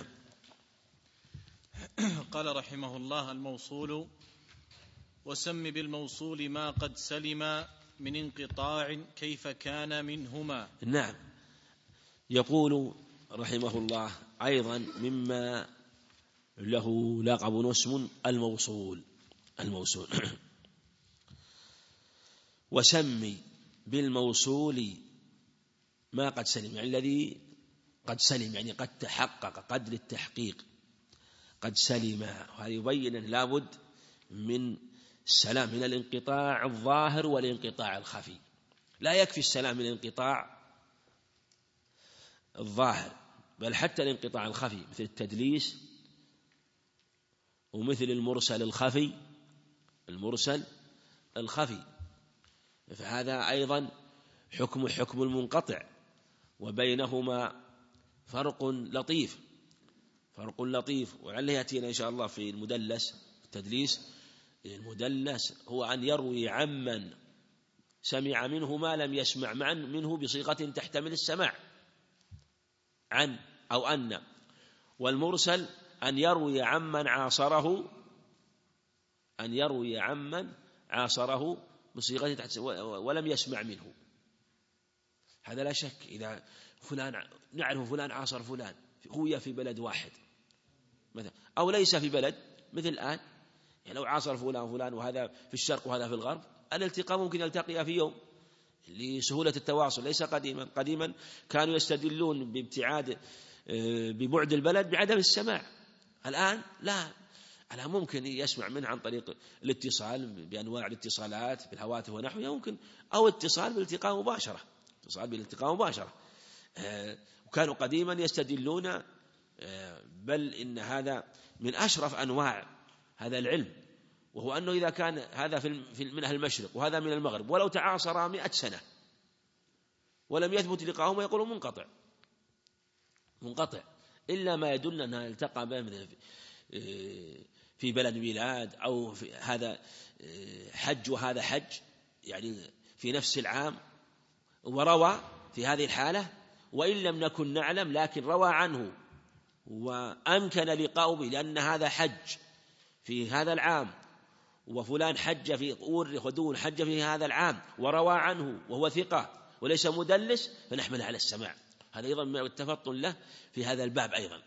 قال رحمه الله: الموصول: وسم بالموصول ما قد سلم من انقطاع كيف كان منهما. نعم. يقول رحمه الله أيضا مما له لقب اسم الموصول. الموصول. وسمي بالموصول ما قد سلم، يعني الذي قد سلم، يعني قد تحقق، قد للتحقيق، قد سلم. وهذا يبين أن لابد من السلام من الانقطاع الظاهر والانقطاع الخفي. لا يكفي السلام من الانقطاع الظاهر، بل حتى الانقطاع الخفي مثل التدليس ومثل المرسل الخفي، المرسل الخفي، فهذا أيضا حكم حكم المنقطع، وبينهما فرق لطيف، فرق لطيف. وعليه يأتينا إن شاء الله في المدلس التدليس. المدلس هو أن يروي عمن سمع منه ما لم يسمع معا منه بصيغة تحتمل السماع، عن أو أن. والمرسل أن يروي عمن عاصره، أن يروي عمن عاصره بصيغة تحت ولم يسمع منه. هذا لا شك، إذا فلان نعرف فلان عاصر فلان هو في بلد واحد مثلا، أو ليس في بلد، مثل الآن يعني لو عاصر فلان وفلان وهذا في الشرق وهذا في الغرب، الالتقاء ممكن يلتقي في يوم لسهولة التواصل، ليس قديما. قديما كانوا يستدلون بابتعاد ببعد البلد بعدم السماع. الآن لا، الآن ممكن يسمع منه عن طريق الاتصال بأنواع الاتصالات بالهواتف ونحوها، يمكن أو اتصال بالالتقاء مباشرة، اتصال بالالتقاء مباشرة. وكانوا قديما يستدلون، بل إن هذا من أشرف أنواع هذا العلم، وهو أنه إذا كان هذا في من أهل المشرق وهذا من المغرب ولو تعاصرا مئة سنة ولم يثبت لقاؤهما يقولون منقطع منقطع، إلا ما يدل أنها التقى مثلا في بلد ميلاد، أو في هذا حج وهذا حج، يعني في نفس العام، وروى في هذه الحالة، وإن لم نكن نعلم لكن روى عنه وأمكن لقاؤه به، لأن هذا حج في هذا العام وفلان حج في أورخ ودون حج في هذا العام وروى عنه وهو ثقة وليس مدلس، فنحمل على السماع. هذا أيضا من التفطن له في هذا الباب أيضا،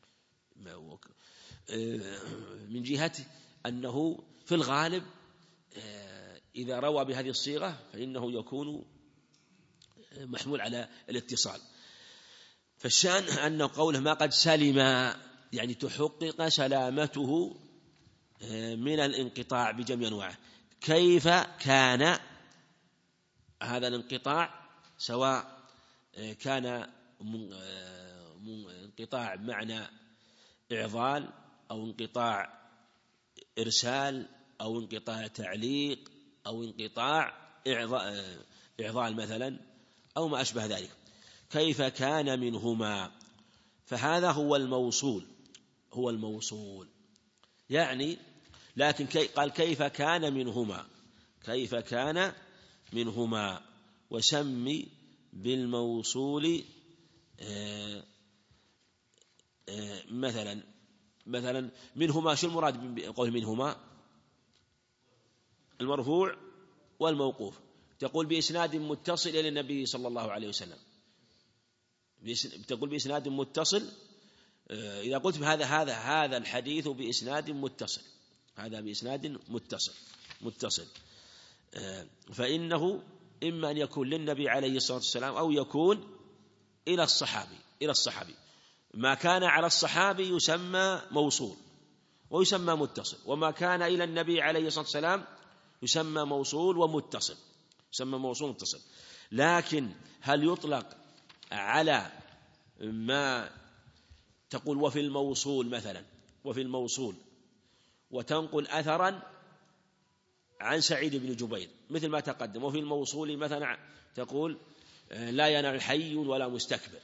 من جهة أنه في الغالب إذا روى بهذه الصيغة فإنه يكون محمول على الاتصال. فالشأن أن قوله ما قد سلم يعني تحقق سلامته من الانقطاع بجميع أنواعه. كيف كان هذا الانقطاع، سواء كان انقطاع معنى إعضال أو انقطاع إرسال أو انقطاع تعليق أو انقطاع إعضال مثلا أو ما أشبه ذلك. كيف كان منهما، فهذا هو الموصول، هو الموصول يعني. لكن كي قال كيف كان منهما، كيف كان منهما. وسمي بالموصول آآ آآ مثلا مثلا منهما، شو المراد بقول منهما؟ المرفوع والموقوف. تقول بإسناد متصل إلى النبي صلى الله عليه وسلم، تقول بإسناد متصل. إذا قلت بهذا هذا هذا الحديث بإسناد متصل، هذا بإسناد متصل متصل فإنه إما أن يكون للنبي عليه الصلاة والسلام أو يكون إلى الصحابي، إلى الصحابي. ما كان على الصحابي يسمى موصول ويسمى متصل، وما كان إلى النبي عليه الصلاة والسلام يسمى موصول ومتصل، يسمى موصول متصل. لكن هل يطلق على ما تقول وفي الموصول مثلا، وفي الموصول وتنقل أثرا عن سعيد بن جبير مثل ما تقدم، وفي الموصول مثلا تقول لا ينال حي ولا مستكبر،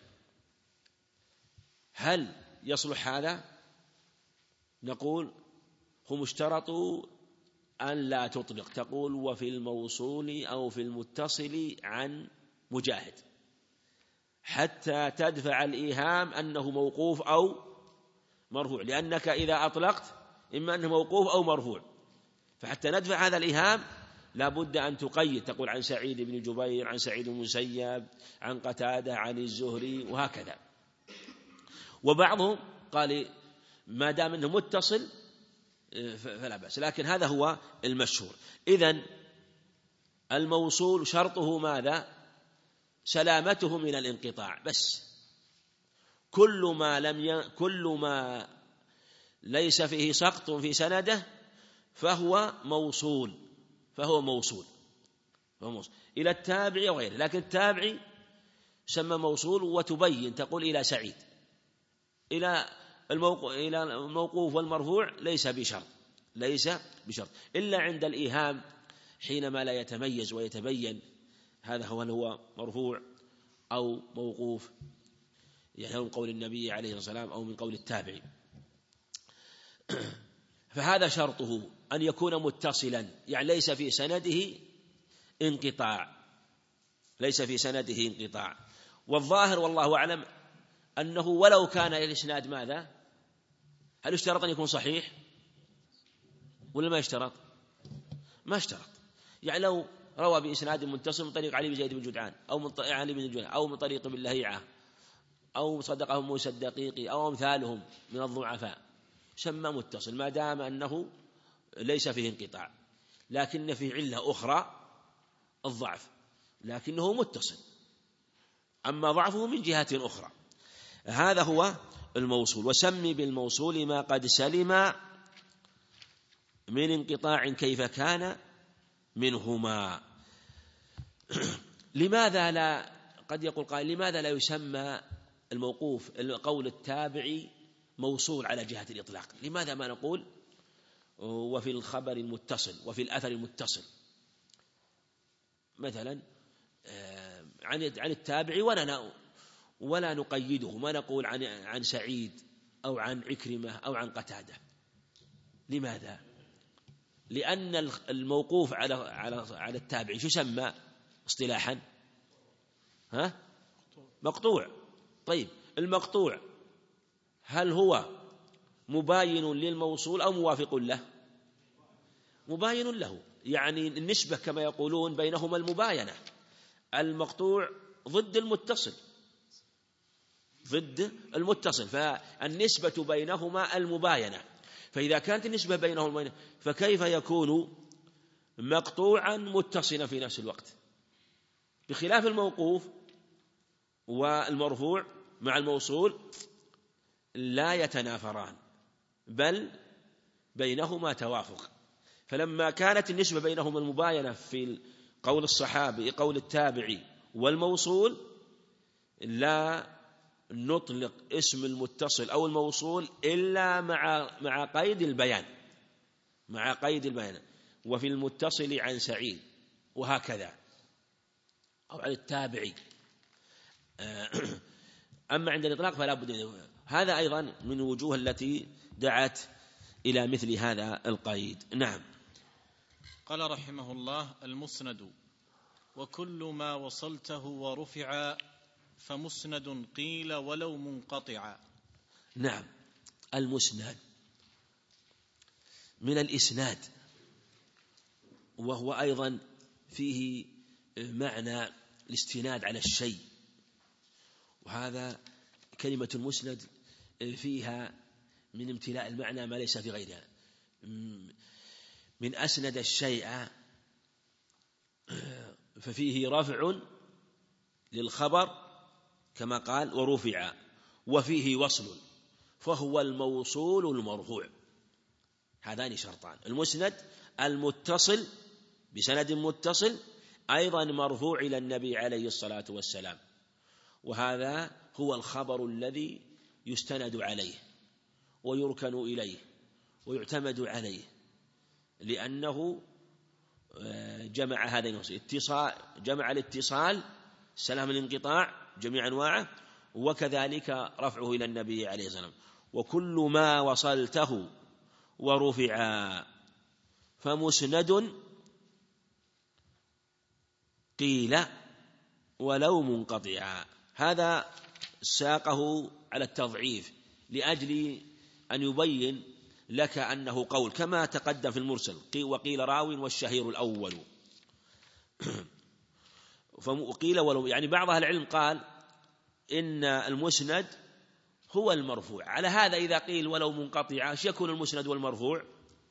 هل يصلح هذا؟ نقول هم اشترطوا أن لا تطلق، تقول وفي الموصول أو في المتصل عن مجاهد، حتى تدفع الإيهام أنه موقوف أو مرفوع، لأنك إذا أطلقت إما أنه موقوف أو مرفوع، فحتى ندفع هذا الإيهام لابد أن تقيد، تقول عن سعيد بن جبير، عن سعيد بن المسيب، عن قتادة، عن الزهري، وهكذا. وبعضهم قال ما دام أنه متصل فلا بأس، لكن هذا هو المشهور. إذن الموصول شرطه ماذا؟ سلامته من الانقطاع بس. كل ما لم ي... كل ما ليس فيه سقط في سنده فهو موصول فهو موصول فهو موصول إلى التابع وغيره. لكن التابع سمى موصول، وتبين تقول إلى سعيد. إلى الموقوف إلى الموقوف والمرفوع ليس بشرط ليس بشرط إلا عند الإيهام، حينما لا يتميز ويتبين هذا هو هو مرفوع أو موقوف، يعني من قول النبي عليه الصلاة والسلام أو من قول التابعي. فهذا شرطه أن يكون متصلا، يعني ليس في سنده انقطاع ليس في سنده انقطاع. والظاهر والله أعلم أنه ولو كان الإسناد ماذا؟ هل اشترط أن يكون صحيح ولا ما اشترط؟ ما اشترط. يعني لو روى بإسناد متصل من طريق علي بن زيد بن جدعان أو من طريق علي بن جدعان أو من طريق ابن لهيعة أو صدقهم موسى الدقيقي أو أمثالهم من الضعفاء، سمى متصل ما دام أنه ليس فيه انقطاع، لكن فيه علة أخرى الضعف، لكنه متصل، أما ضعفه من جهة أخرى. هذا هو الموصول. وسمي بالموصول ما قد سلم من انقطاع كيف كان منهما. لماذا لا قد يقول قائل لماذا لا يسمى الموقوف القول التابعي موصول على جهة الإطلاق؟ لماذا ما نقول وفي الخبر المتصل وفي الأثر المتصل مثلا عن عن التابعي ولا ولا نقيده، ما نقول عن عن سعيد أو عن عكرمة أو عن قتادة؟ لماذا؟ لأن الموقوف على على على التابعي شو سمى اصطلاحا؟ ها؟ مقطوع. طيب المقطوع هل هو مباين للموصول أو موافق له؟ مباين له، يعني النسبة كما يقولون بينهما المباينة. المقطوع ضد المتصل ضد المتصل فالنسبة بينهما المباينة. فإذا كانت النسبة بينهما فكيف يكون مقطوعا متصلا في نفس الوقت؟ بخلاف الموقوف والمرفوع مع الموصول لا يتنافران بل بينهما توافق. فلما كانت النسبة بينهما المباينة في قول الصحابي قول التابعي والموصول لا نطلق اسم المتصل أو الموصول إلا مع مع قيد البيان مع قيد البيان وفي المتصل عن سعيد وهكذا أو عن التابعي. أما عند الإطلاق فلا بد. هذا أيضا من الوجوه التي دعت إلى مثل هذا القيد. نعم. قال رحمه الله: المسند وكل ما وصلته ورفع فمسند قيل ولو منقطعا. نعم. المسند من الإسناد، وهو أيضا فيه معنى الاستناد على الشيء، وهذا كلمة المسند فيها من امتلاء المعنى ما ليس في غيرها. من أسند الشيء ففيه رفع للخبر كما قال ورفع، وفيه وصل فهو الموصول المرفوع. هذان شرطان: المسند المتصل بسند متصل أيضا مرفوع إلى النبي عليه الصلاة والسلام، وهذا هو الخبر الذي يستند عليه ويركن إليه ويعتمد عليه، لأنه جمع هذين اتصال جمع الاتصال سلام الانقطاع جميع أنواعه، وكذلك رفعه إلى النبي عليه الصلاة والسلام. وكل ما وصلته ورفع فمسند قيل ولو منقطعا. هذا ساقه على التضعيف لأجل أن يبين لك أنه قول كما تقدم في المرسل وقيل راو والشهير الأول. فقيل ولو يعني بعض أهل العلم قال إن المسند هو المرفوع. على هذا إذا قيل ولو منقطعا ايش يكون المسند والمرفوع؟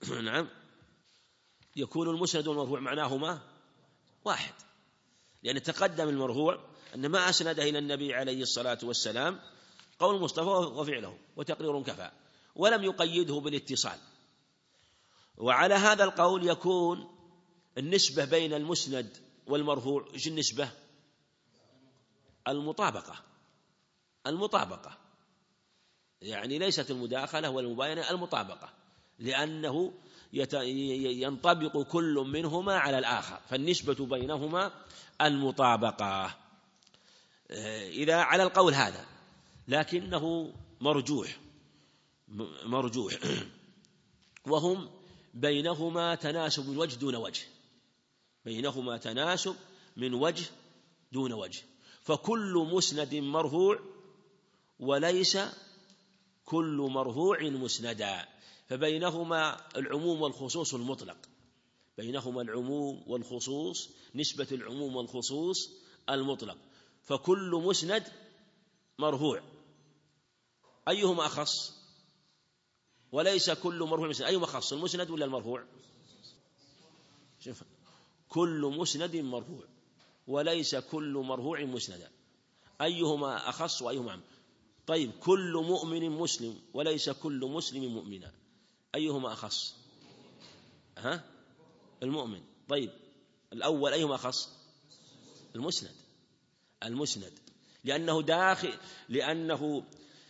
نعم يكون المسند والمرفوع معناهما واحد، لأن تقدم المرفوع أن ما أسند إلى النبي عليه الصلاة والسلام قول المصطفى وفعله وتقرير كفى، ولم يقيده بالاتصال. وعلى هذا القول يكون النسبة بين المسند والمرفوع إيش النسبة؟ المطابقة، المطابقة يعني ليست المداخلة والمباينة، المطابقة، لأنه ينطبق كل منهما على الآخر، فالنسبة بينهما المطابقة إذا على القول هذا، لكنه مرجوح مرجوح وهم بينهما تناسب من وجه دون وجه، بينهما تناسب من وجه دون وجه، فكل مسند مرفوع وليس كل مرفوع مسندا، فبينهما العموم والخصوص المطلق، بينهما العموم والخصوص، نسبة العموم والخصوص المطلق، فكل مسند مرفوع أيهما أخص؟ وليس كل مرفوع مسند، أيهما أخص، المسند ولا المرفوع؟ شوف، كل مسند مرفوع وليس كل مرفوع مسندا، أيهما أخص وأيهما عام؟ طيب كل مؤمن مسلم وليس كل مسلم مؤمنا، أيهما أخص؟ ها؟ المؤمن. طيب الأول أيهما أخص؟ المسند، المسند لأنه داخل، لأنه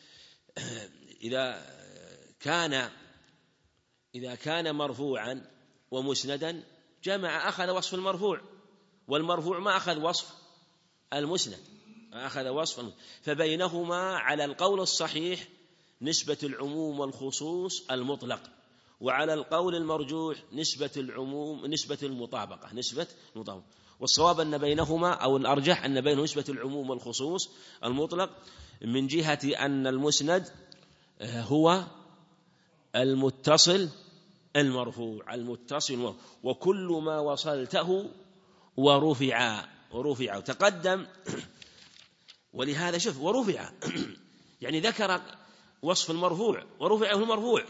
إذا كان إذا كان مرفوعا ومسندا جمع أخذ وصف المرفوع، والمرفوع ما أخذ وصف المسند، أخذ وصف المسند، فبينهما على القول الصحيح نسبة العموم والخصوص المطلق، وعلى القول المرجوح نسبة العموم نسبة المطابقة نسبة المطابقة، والصواب أن بينهما أو الأرجح أن بينهما نسبة العموم والخصوص المطلق، من جهة أن المسند هو المتصل المرفوع، المتصل المرفوع، وكل ما وصلته ورفع ورفع تقدم. ولهذا شوف ورفع يعني ذكر وصف المرفوع ورفعه المرفوع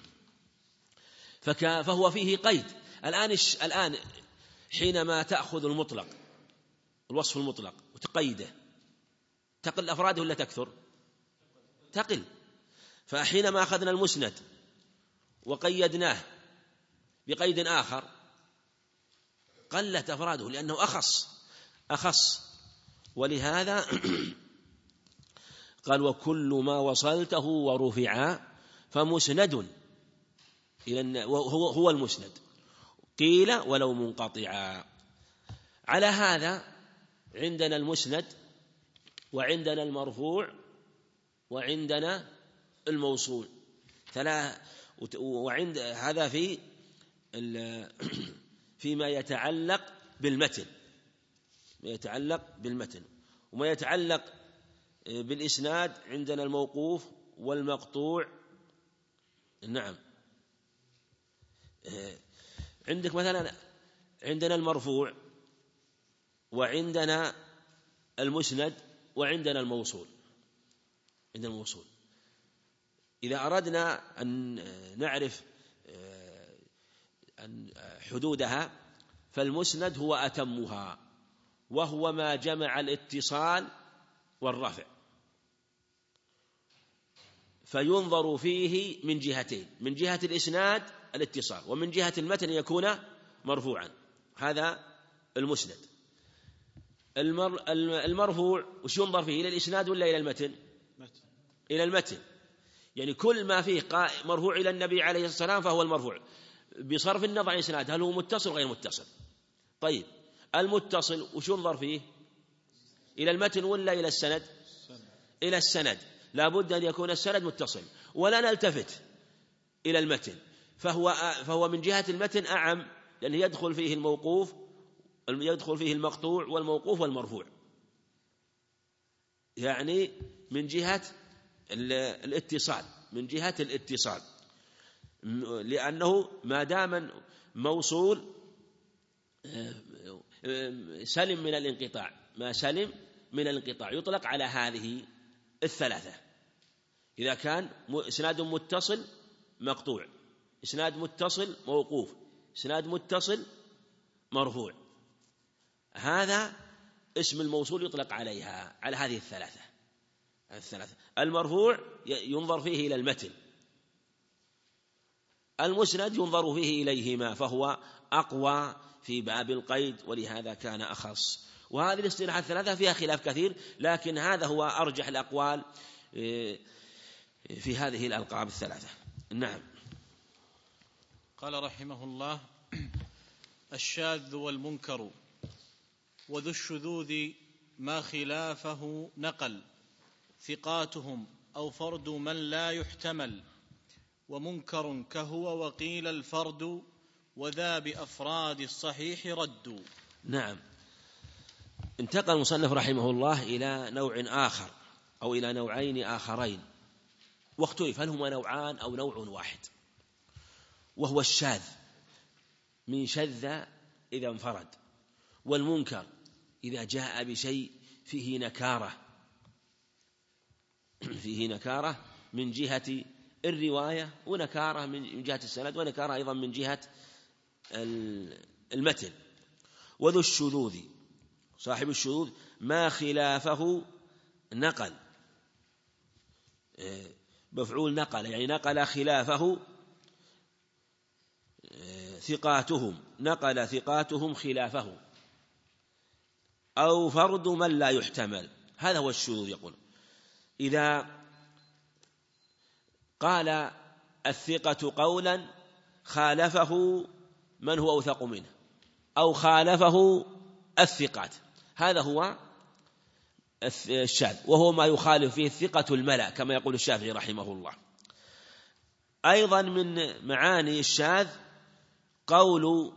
فهو فيه قيد. الآن الآن حينما تأخذ المطلق الوصف المطلق وتقيده تقل أفراده ولا تكثر؟ تقل. فحينما أخذنا المسند وقيدناه بقيد آخر قلت أفراده لأنه أخص أخص ولهذا قال وكل ما وصلته ورفع فمسند، إذن هو هو المسند، قيل ولو منقطعا. على هذا عندنا المسند وعندنا المرفوع وعندنا الموصول ثلاث، وعند هذا في فيما يتعلق بالمتن، ما يتعلق بالمتن، وما يتعلق بالإسناد عندنا الموقوف والمقطوع. نعم عندك مثلا عندنا المرفوع وعندنا المسند وعندنا الموصول. عندنا الموصول إذا أردنا أن نعرف حدودها فالمسند هو أتمها، وهو ما جمع الاتصال والرفع، فينظر فيه من جهتين، من جهة الإسناد الاتصال، ومن جهة المتن يكون مرفوعا، هذا المسند. المرفوع وش ينظر فيه، إلى الإسناد ولا إلى المتن؟ إلى المتن، يعني كل ما فيه مرفوع إلى النبي عليه الصلاة والسلام فهو المرفوع بصرف النظر عن الإسناد هل هو متصل غير متصل. طيب المتصل وش ينظر فيه، إلى المتن ولا إلى السند؟ إلى السند، لا بد أن يكون السند متصل، ولا نلتفت إلى المتن، فهو فهو من جهة المتن أعم، لأنه يدخل فيه الموقوف يدخل فيه المقطوع والموقوف والمرفوع، يعني من جهة الاتصال، من جهة الاتصال، لأنه ما دام موصول سلم من الانقطاع، ما سلم من الانقطاع يطلق على هذه الثلاثة. إذا كان إسناد متصل مقطوع، إسناد متصل موقوف، إسناد متصل مرفوع. هذا اسم الموصول يطلق عليها على هذه الثلاثة الثلاثة. المرفوع ينظر فيه إلى المتن، المسند ينظر فيه إليهما، فهو أقوى في باب القيد، ولهذا كان أخص. وهذه الاصطلاحات الثلاثة فيها خلاف كثير، لكن هذا هو أرجح الأقوال في هذه الألقاب الثلاثة. نعم. قال رحمه الله: الشاذ والمنكر وذو الشذوذ ما خلافه نقل، ثقاتهم أو فرد من لا يحتمل، ومنكر كهو وقيل الفرد، وذا بأفراد الصحيح رد. نعم. انتقل المصنف رحمه الله إلى نوع آخر أو إلى نوعين آخرين، واختلف هل هما نوعان أو نوع واحد، وهو الشاذ من شذ إذا انفرد، والمنكر إذا جاء بشيء فيه نكارة فيه نكارة من جهة الرواية، ونكارة من جهة السند، ونكارة أيضا من جهة المتن. وذو الشذوذ صاحب الشذوذ ما خلافه نقل، مفعول نقل يعني نقل خلافه ثقاتهم، نقل ثقاتهم خلافه، أو فرد من لا يحتمل. هذا هو الشذوذ. يقول إذا قال الثقة قولا خالفه من هو أوثق منه، أو خالفه الثقات، هذا هو الشاذ، وهو ما يخالف فيه الثقة الملأ كما يقول الشافعي رحمه الله. أيضا من معاني الشاذ قول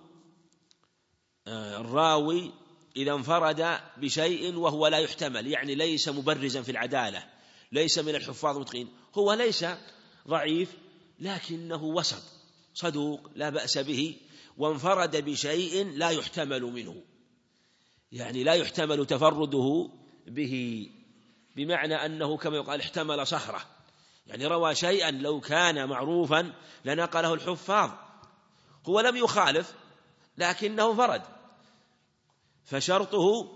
الراوي إذا انفرد بشيء وهو لا يحتمل، يعني ليس مبرزا في العدالة، ليس من الحفاظ المتقين، هو ليس ضعيف لكنه وسط صدوق لا بأس به، وانفرد بشيء لا يحتمل منه، يعني لا يحتمل تفرده به، بمعنى أنه كما يقال احتمل صخرة، يعني روى شيئا لو كان معروفا لنقله الحفاظ، هو لم يخالف لكنه فرد. فشرطه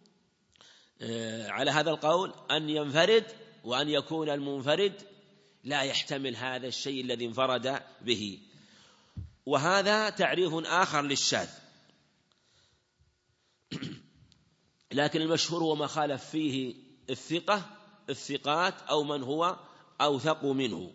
على هذا القول أن ينفرد، وأن يكون المنفرد لا يحتمل هذا الشيء الذي انفرد به. وهذا تعريف آخر للشاذ، لكن المشهور هو ما خالف فيه الثقة الثقات أو من هو أوثق منه.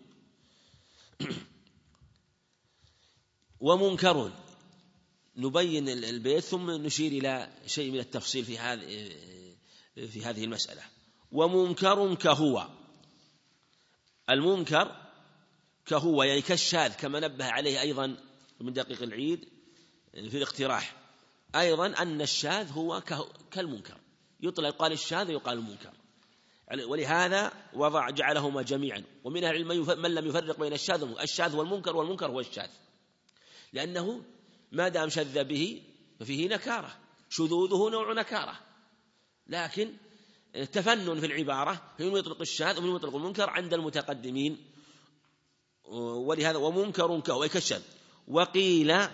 ومنكر، نبين البيت ثم نشير إلى شيء من التفصيل في هذه في هذه المسألة. ومنكر كهو، المنكر كهو يعني كالشاذ، كما نبه عليه أيضا من دقيق العيد في الاقتراح، أيضا أن الشاذ هو كالمنكر، يطلق يقال الشاذ ويقال المنكر، ولهذا وضع جعلهما جميعا. ومن أهل العلم من لم يفرق بين الشاذ الشاذ والمنكر، والمنكر هو الشاذ، لأنه ما دام شذ به ففيه نكارة، شذوذه نوع نكارة، لكن تفنن في العبارة من يطلق الشاذ ومن يطلق المنكر عند المتقدمين. ولهذا ومنكر كهو كالشاذ. وقيل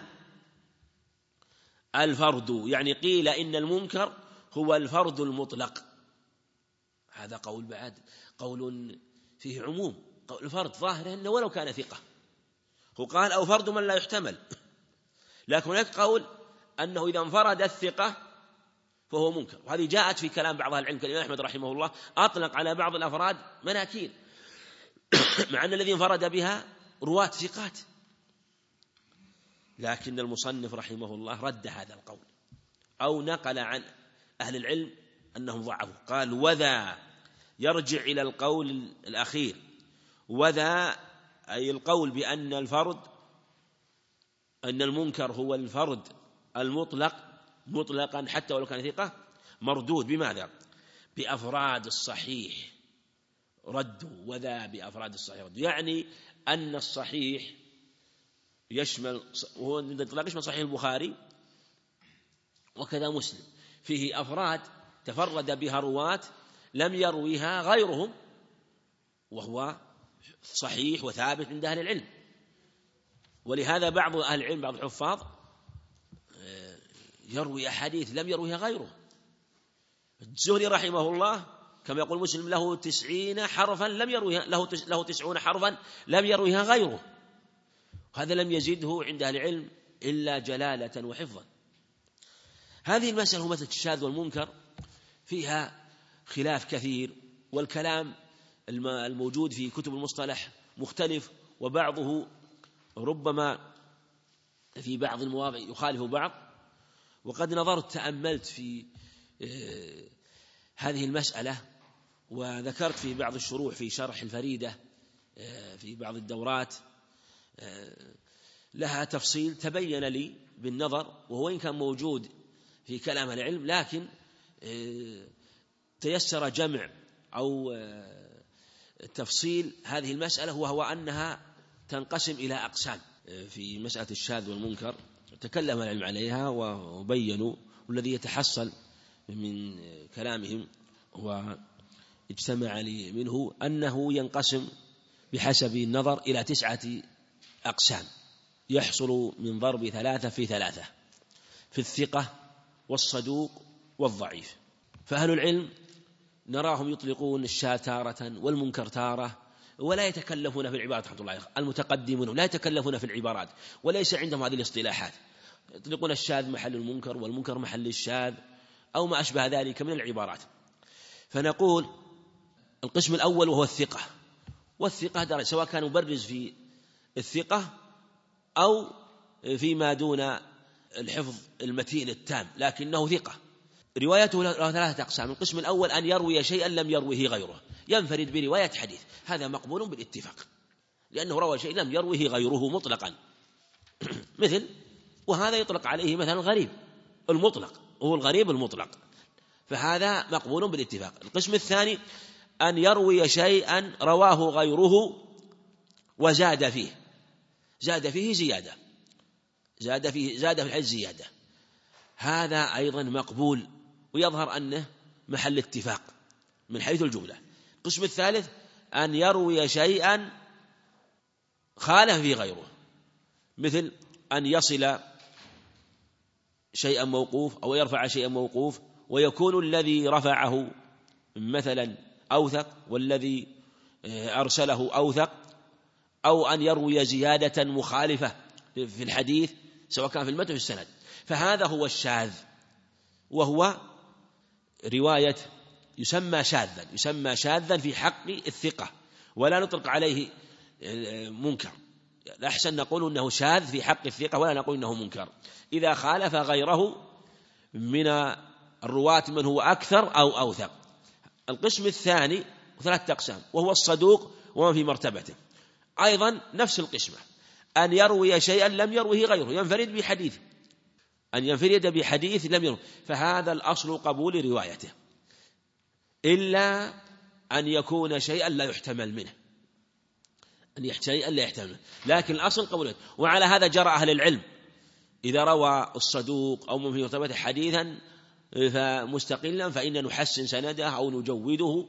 الفرد، يعني قيل إن المنكر هو الفرد المطلق، هذا قول بعد قول فيه عموم، قول الفرد ظاهره أنه ولو كان ثقة، هو قال أو فرد من لا يحتمل، لكن هناك قول أنه إذا انفرد الثقة فهو منكر، وهذه جاءت في كلام بعض العلم كالإمام أحمد رحمه الله، أطلق على بعض الأفراد مناكير مع أن الذي انفرد بها رواة ثقات، لكن المصنف رحمه الله رد هذا القول أو نقل عن أهل العلم أنهم ضعفوا، قال وذا يرجع إلى القول الأخير، وذا أي القول بأن الفرد أن المنكر هو الفرد المطلق مطلقا حتى ولو كان ثقة، مردود بماذا؟ بأفراد الصحيح رد. وذا بأفراد الصحيح رد، يعني أن الصحيح يشمل، وهو يشمل صحيح البخاري وكذا مسلم، فيه أفراد تفرد بها رواة لم يرويها غيرهم، وهو صحيح وثابت عند أهل العلم. ولهذا بعض أهل العلم بعض الحفاظ يروي أحاديث لم يرويها غيره. الزهري رحمه الله كما يقول مسلم له تسعين حرفا لم يرويها له له تسعون حرفا لم يرويها غيره، وهذا لم يزده عند أهل العلم إلا جلالة وحفظا. هذه المسألة مسألة الشاذ والمنكر فيها خلاف كثير، والكلام الموجود في كتب المصطلح مختلف، وبعضه ربما في بعض المواضع يخالف بعض. وقد نظرت تأملت في هذه المسألة، وذكرت في بعض الشروح في شرح الفريدة في بعض الدورات لها تفصيل تبين لي بالنظر، وهو إن كان موجود في كلام العلم، لكن تيسر جمع أو تفصيل هذه المسألة، وهو أنها تنقسم إلى أقسام. في مسألة الشاذ والمنكر تكلم العلم عليها وبينوا، والذي يتحصل من كلامهم واجتمع لي منه أنه ينقسم بحسب النظر إلى تسعة أقسام، يحصل من ضرب ثلاثة في ثلاثة، في الثقة والصدوق والضعيف. فأهل العلم نراهم يطلقون الشاذ تارة والمنكر تارة، ولا يتكلفون في العبارات رحمة الله عليهم. المتقدمون لا يتكلفون في العبارات، وليس عندهم هذه الاصطلاحات، يطلقون الشاذ محل المنكر والمنكر محل الشاذ أو ما أشبه ذلك من العبارات. فنقول القسم الأول وهو الثقة، والثقة درجة، سواء كان مبرز في الثقة أو فيما دون الحفظ المتين التام، لكنه ثقة. روايته له ثلاثة أقسام. القسم الأول أن يروي شيئا لم يروه غيره، ينفرد برواية حديث، هذا مقبول بالاتفاق، لأنه روى شيء لم يروه غيره مطلقا. مثل وهذا يطلق عليه مثلا الغريب المطلق، هو الغريب المطلق، فهذا مقبول بالاتفاق. القسم الثاني أن يروي شيئا رواه غيره وزاد فيه، زاد فيه زيادة، زاد فيه زاد في الحديث زيادة، هذا أيضا مقبول، ويظهر أنه محل اتفاق من حيث الجملة. القسم الثالث أن يروي شيئا خالف فيه غيره، مثل أن يصل شيئا موقوف أو يرفع شيئا موقوف، ويكون الذي رفعه مثلا أوثق والذي أرسله أوثق، أو أن يروي زيادة مخالفة في الحديث سواء كان في المتن في السند، فهذا هو الشاذ، وهو رواية يسمى شاذا، يسمى شاذا في حق الثقة، ولا نطلق عليه منكر. الأحسن نقول إنه شاذ في حق الثقة ولا نقول إنه منكر إذا خالف غيره من الرواة من هو أكثر أو أوثق. القسم الثاني ثلاثة أقسام، وهو الصدوق وما في مرتبته، أيضا نفس القسمة، أن يروي شيئا لم يروه غيره، ينفرد بحديث، أن ينفرد بحديث لم يروه، فهذا الأصل قبول روايته، إلا أن يكون شيئا لا يحتمل منه، أن شيئا لا يحتمل منه، لكن الأصل قبوله. وعلى هذا جرى أهل العلم، إذا روى الصدوق أو من في مرتبته حديثا فمستقلا فإن نحسن سنده أو نجوده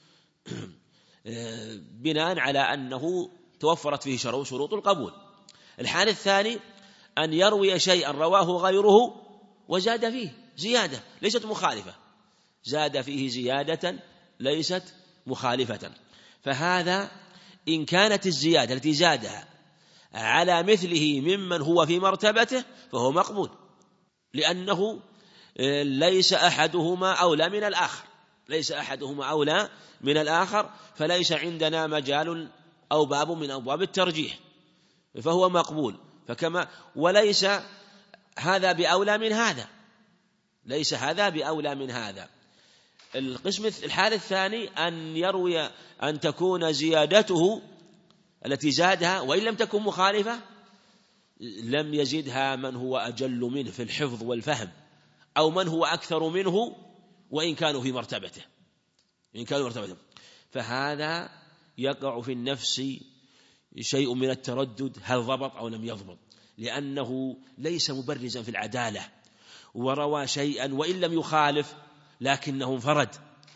بناء على أنه توفرت فيه شروط القبول. الحال الثاني أن يروي شيئا رواه غيره وزاد فيه زيادة ليست مخالفة، زاد فيه زيادة ليست مخالفة، فهذا إن كانت الزيادة التي زادها على مثله ممن هو في مرتبته فهو مقبول، لأنه ليس أحدهما أولى من الآخر، ليس أحدهما أولى من الآخر، فليس عندنا مجال أو باب من أبواب الترجيح، فهو مقبول. فكما وليس هذا بأولى من هذا، ليس هذا بأولى من هذا. القسم الحال الثاني أن يروي أن تكون زيادته التي زادها وإن لم تكن مخالفة لم يزدها من هو أجل منه في الحفظ والفهم، أو من هو أكثر منه وإن كانوا في مرتبته، إن كانوا مرتبته، فهذا يقع في النفس شيء من التردد، هل ضبط أو لم يضبط، لأنه ليس مبرزا في العدالة، وروى شيئا وإن لم يخالف لكنه انفرد،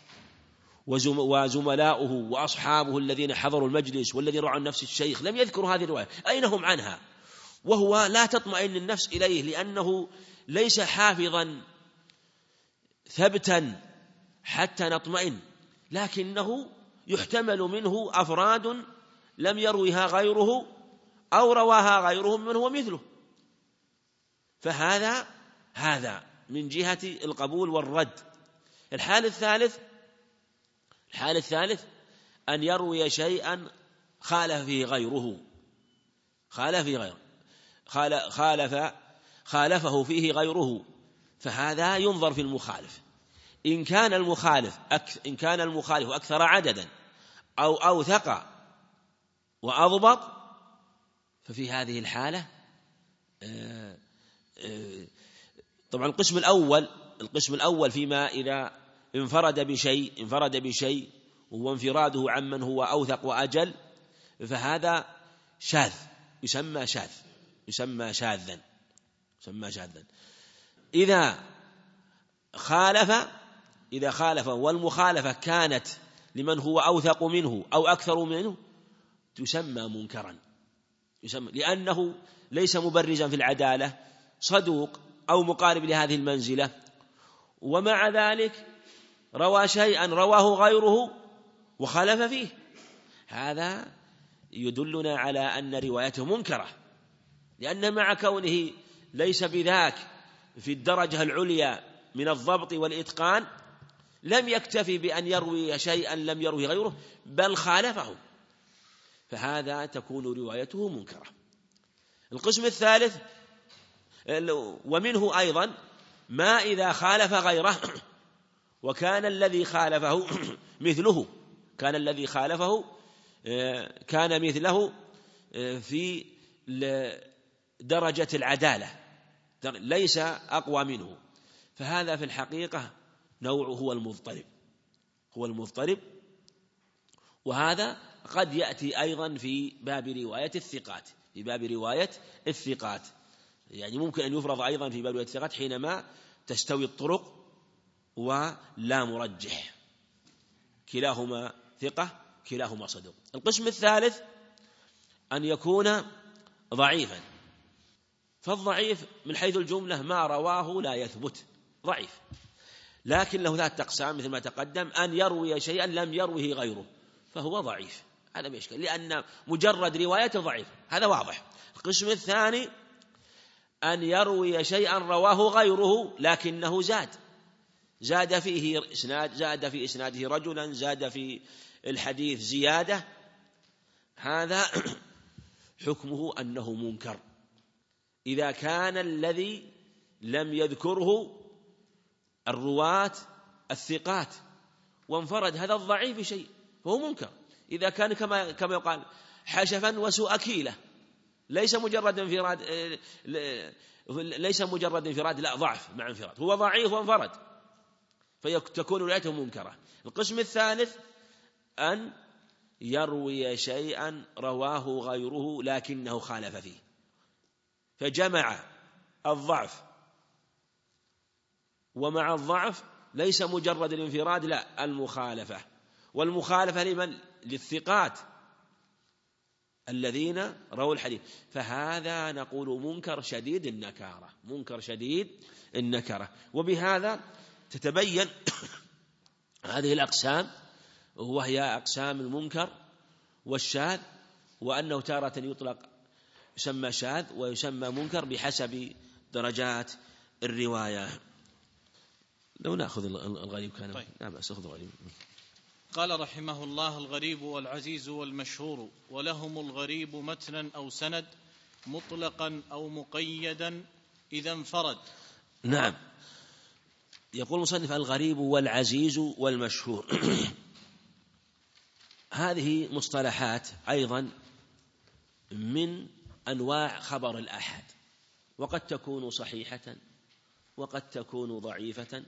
وزملاؤه وأصحابه الذين حضروا المجلس والذين رعوا نفس الشيخ لم يذكروا هذه الرواية، أين هم عنها؟ وهو لا تطمئن النفس إليه لأنه ليس حافظا ثبتا حتى نطمئن، لكنه يحتمل منه أفراد لم يروها غيره أو رواها غيره من هو مثله، فهذا هذا من جهة القبول والرد. الحال الثالث الحال الثالث أن يروي شيئا خالف فيه غيره خالف فيه غيره خالف خالفه فيه غيره، فهذا ينظر في المخالف. إن كان المخالف أكثر إن كان المخالف أكثر عددا أو أوثق وأضبط، ففي هذه الحالة طبعا القسم الأول القسم الأول فيما إذا انفرد بشيء انفرد بشيء وهو انفراده عمن هو أوثق وأجل، فهذا شاذ يسمى شاذ يسمى شاذا يسمى شاذا. إذا خالف إذا خالف والمخالفة كانت لمن هو أوثق منه أو أكثر منه تسمى منكرا، يسمى لأنه ليس مبرزا في العدالة، صدوق أو مقارب لهذه المنزلة، ومع ذلك روى شيئا رواه غيره وخالف فيه، هذا يدلنا على أن روايته منكرة، لأن مع كونه ليس بذاك في الدرجة العليا من الضبط والإتقان لم يكتفي بأن يروي شيئا لم يروه غيره بل خالفه، فهذا تكون روايته منكرة. القسم الثالث ومنه أيضا ما إذا خالف غيره وكان الذي خالفه مثله كان الذي خالفه كان مثله في درجة العدالة ليس أقوى منه، فهذا في الحقيقة نوعه هو المضطرب هو المضطرب وهذا قد يأتي أيضا في باب رواية الثقات في باب رواية الثقات يعني ممكن أن يفرض أيضا في باب رواية الثقات حينما تستوي الطرق ولا مرجح، كلاهما ثقة كلاهما صدوق. القسم الثالث أن يكون ضعيفا، فالضعيف من حيث الجملة ما رواه لا يثبت ضعيف، لكن له ذات أقسام مثل ما تقدم، أن يروي شيئا لم يروه غيره فهو ضعيف، هذا مشكل لأن مجرد روايته ضعيف، هذا واضح. القسم الثاني أن يروي شيئا رواه غيره لكنه زاد زاد فيه إسناد زاد في إسناده رجلا زاد في الحديث زيادة، هذا حكمه أنه منكر إذا كان الذي لم يذكره الرواة الثقات وانفرد هذا الضعيف بشيء فهو منكر. إذا كان كما كما يقال حشفا وسوء كيلة، ليس مجرد انفراد ليس مجرد انفراد لا ضعف مع انفراد، هو ضعيف وانفرد فتكون روايته منكرة. القسم الثالث أن يروي شيئا رواه غيره لكنه خالف فيه، فجمع الضعف ومع الضعف ليس مجرد الانفراد لا المخالفة، والمخالفة لمن؟ للثقات الذين رووا الحديث، فهذا نقول منكر شديد النكارة منكر شديد النكارة. وبهذا تتبين هذه الأقسام وهي أقسام المنكر والشاذ، وأنه تارة يطلق يسمى شاذ ويسمى منكر بحسب درجات الرواية. لو نأخذ الغريب كان طيب. نعم أخذ الغريب. قال رحمه الله: الغريب والعزيز والمشهور، ولهم الغريب متنا أو سند مطلقا أو مقيدا إذا انفرد. نعم، يقول المصنف: الغريب والعزيز والمشهور. هذه مصطلحات أيضا من أنواع خبر الآحاد، وقد تكون صحيحة وقد تكون ضعيفة،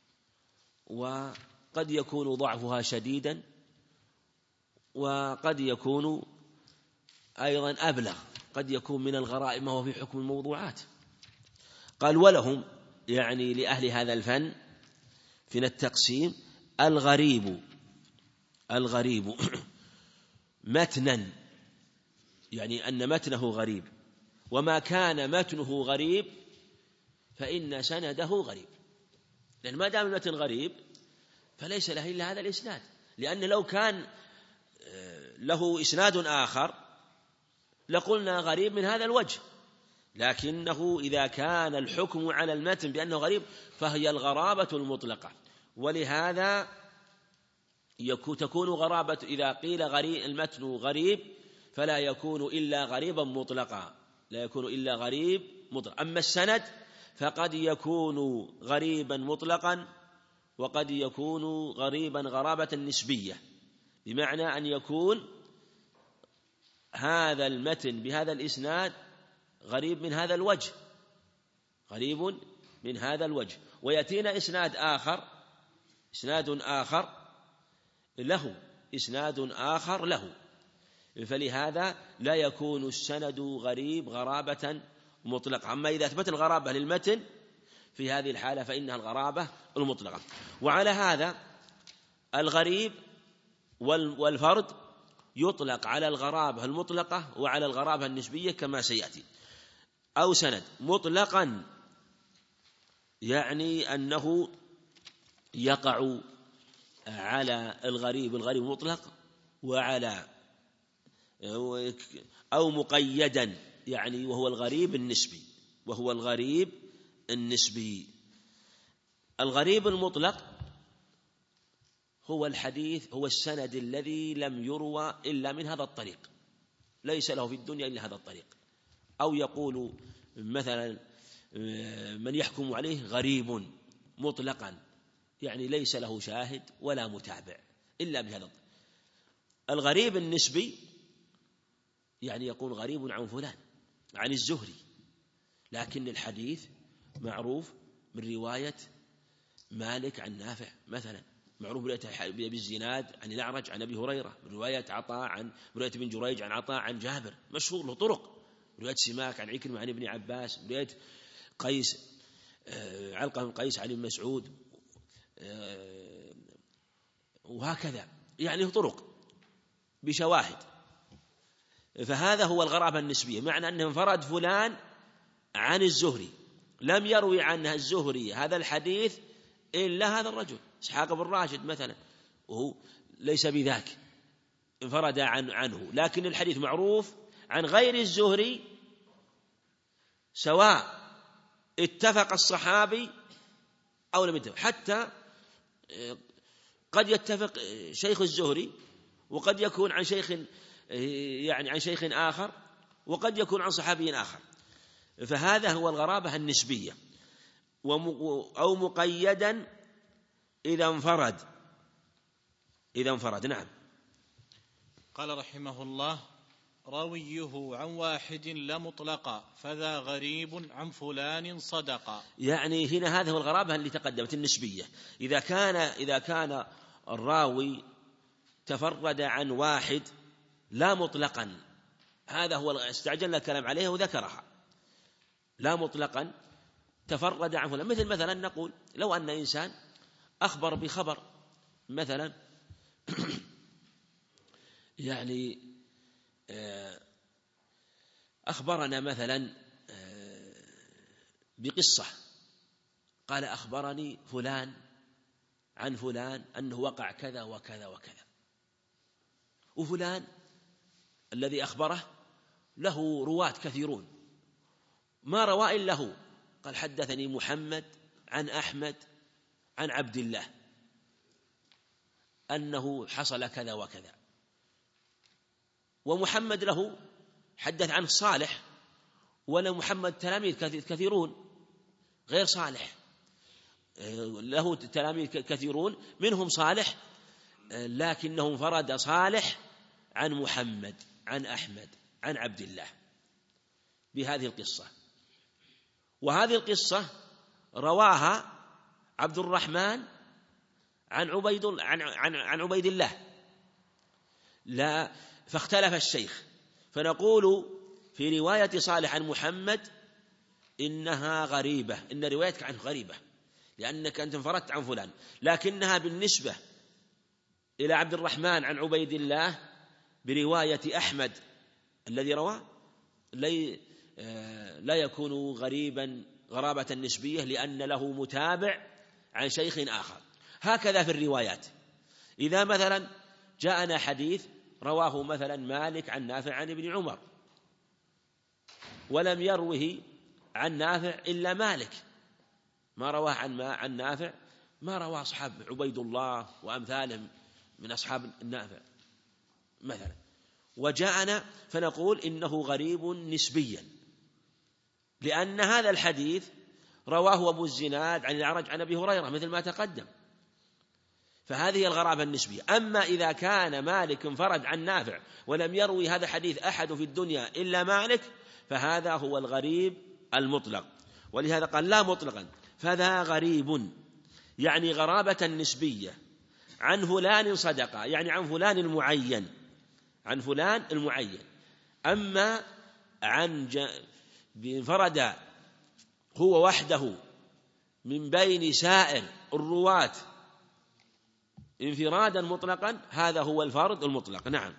وقد يكون ضعفها شديدا، وقد يكون أيضا أبلغ، قد يكون من الغرائب ما هو في حكم الموضوعات. قال: ولهم يعني لأهل هذا الفن في التقسيم الغريب الغريب متنا، يعني أن متنه غريب، وما كان متنه غريب فإن سنده غريب، لأن ما دام المتن غريب فليس له إلا هذا الإسناد، لأن لو كان له إسناد آخر لقلنا غريب من هذا الوجه، لكنه إذا كان الحكم على المتن بأنه غريب فهي الغرابة المطلقة. ولهذا تكون غرابة إذا قيل غريب المتن غريب فلا يكون إلا غريبا مطلقا، لا يكون إلا غريب مطلق. أما السند فقد يكون غريبا مطلقا وقد يكون غريبا غرابة نسبية، بمعنى أن يكون هذا المتن بهذا الإسناد غريب من هذا الوجه، غريب من هذا الوجه، ويأتينا إسناد آخر إسناد آخر له إسناد آخر له، فلهذا لا يكون السند غريب غرابة مطلقة. أما إذا أثبت الغرابة للمتن في هذه الحالة فإنها الغرابة المطلقة. وعلى هذا الغريب والفرد يطلق على الغرابة المطلقة وعلى الغرابة النسبية كما سيأتي. أو سند مطلقا يعني أنه يقع على الغريب الغريب المطلق وعلى أو مقيدا يعني وهو الغريب النسبي وهو الغريب النسبي. الغريب المطلق هو الحديث هو السند الذي لم يروى إلا من هذا الطريق، ليس له في الدنيا إلا هذا الطريق. أو يقول مثلا من يحكم عليه غريب مطلقا يعني ليس له شاهد ولا متابع إلا بهذا. الغريب النسبي يعني يكون غريب عن فلان عن الزهري، لكن الحديث معروف من رواية مالك عن نافع مثلا، معروف بالزناد عن الأعرج عن أبي هريرة، من رواية عطاء عن رواية ابن جريج عن عطاء عن جابر، مشهور له طرق، رواية سماك عن عكرمة عن ابن عباس، رواية قيس علقة بن قيس عن ابن مسعود، وهكذا يعني طرق بشواهد. فهذا هو الغرابة النسبية، معنى أنه انفرد فلان عن الزهري لم يروي عنها الزهري هذا الحديث إلا هذا الرجل إسحاق بن راشد مثلا، وهو ليس بذاك انفرد عن عنه، لكن الحديث معروف عن غير الزهري سواء اتفق الصحابي أو لم يتفق. حتى قد يتفق شيخ الزهري وقد يكون عن شيخ يعني عن شيخ آخر وقد يكون عن صحابي آخر، فهذا هو الغرابة النسبية. أو مقيدا إذا انفرد إذا انفرد نعم. قال رحمه الله: راويه عن واحد لا مطلقا فذا غريب عن فلان صدقا. يعني هنا هذا هو الغرابة اللي تقدمت النسبية. إذا كان إذا كان الراوي تفرد عن واحد لا مطلقا، هذا هو استعجلنا الكلام عليها وذكرها، لا مطلقا تفرد عن فلان. مثل مثلا نقول لو أن إنسان أخبر بخبر مثلا يعني أخبرنا مثلا بقصة، قال أخبرني فلان عن فلان أنه وقع كذا وكذا وكذا، وفلان الذي أخبره له رواة كثيرون ما روى إلا هو، قال حدثني محمد عن أحمد عن عبد الله أنه حصل كذا وكذا، ومحمد له حدث عنه صالح، ولا محمد تلاميذ كثيرون غير صالح، له تلاميذ كثيرون منهم صالح، لكنه انفرد صالح عن محمد عن أحمد عن عبد الله بهذه القصة. وهذه القصة رواها عبد الرحمن عن عبيد عن عن, عن عبيد الله، لا فاختلف الشيخ، فنقول في رواية صالح عن محمد إنها غريبة، إن روايتك عنه غريبة لأنك أنت انفردت عن فلان، لكنها بالنسبة إلى عبد الرحمن عن عبيد الله برواية أحمد الذي روى لي لا يكون غريبا غرابة نسبية لأن له متابع عن شيخ آخر. هكذا في الروايات، إذا مثلا جاءنا حديث رواه مثلا مالك عن نافع عن ابن عمر ولم يروه عن نافع إلا مالك، ما رواه عن ما عن نافع ما رواه أصحاب عبيد الله وأمثالهم من أصحاب النافع مثلا، وجاءنا فنقول إنه غريب نسبيا لأن هذا الحديث رواه أبو الزناد عن الأعرج عن أبي هريرة مثل ما تقدم، فهذه الغرابة النسبية. أما إذا كان مالك انفرد عن نافع ولم يروي هذا الحديث أحد في الدنيا إلا مالك فهذا هو الغريب المطلق، ولهذا قال لا مطلقا، فذا غريب يعني غرابة نسبية عن فلان صدقة، يعني عن فلان المعين، عن فلان المعين. أما عن ج... انفرد هو وحده من بين سائر الرواة انفرادا مطلقا هذا هو الفرد المطلق. نعم.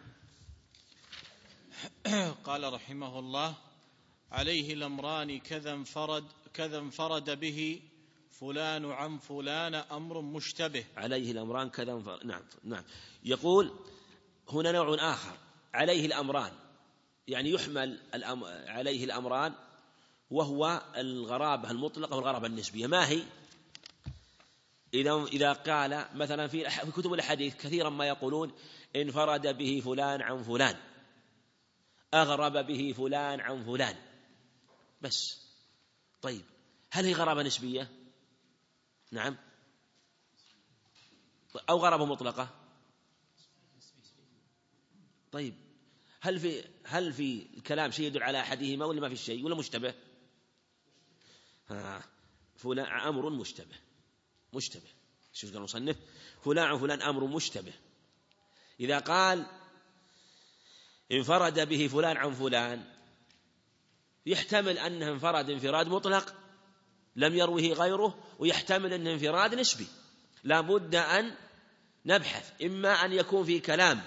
قال رحمه الله: عليه الأمران كذا انفرد كذا انفرد به فلان عن فلان أمر مشتبه. عليه الأمران كذا انفرد. نعم نعم. يقول هنا نوع آخر عليه الأمران، يعني يحمل الأم... عليه الأمران، وهو الغرابة المطلقة والغرابة النسبية. ما هي؟ إذا إذا قال مثلا في كتب الحديث كثيرا ما يقولون انفرد به فلان عن فلان، أغرب به فلان عن فلان بس. طيب هل هي غرابة نسبية؟ نعم. أو غرابة مطلقة؟ طيب هل في هل في الكلام شيء يدل على أحدهما ولا ما في شيء ولا مشتبه؟ ها فلان أمر مشتبه مشتبه شو قال المصنف؟ فلان عن فلان أمر مشتبه. إذا قال انفرد به فلان عن فلان يحتمل أنه انفرد انفراد مطلق لم يروه غيره، ويحتمل أنه انفراد نسبي. لا بد أن نبحث، إما أن يكون في كلام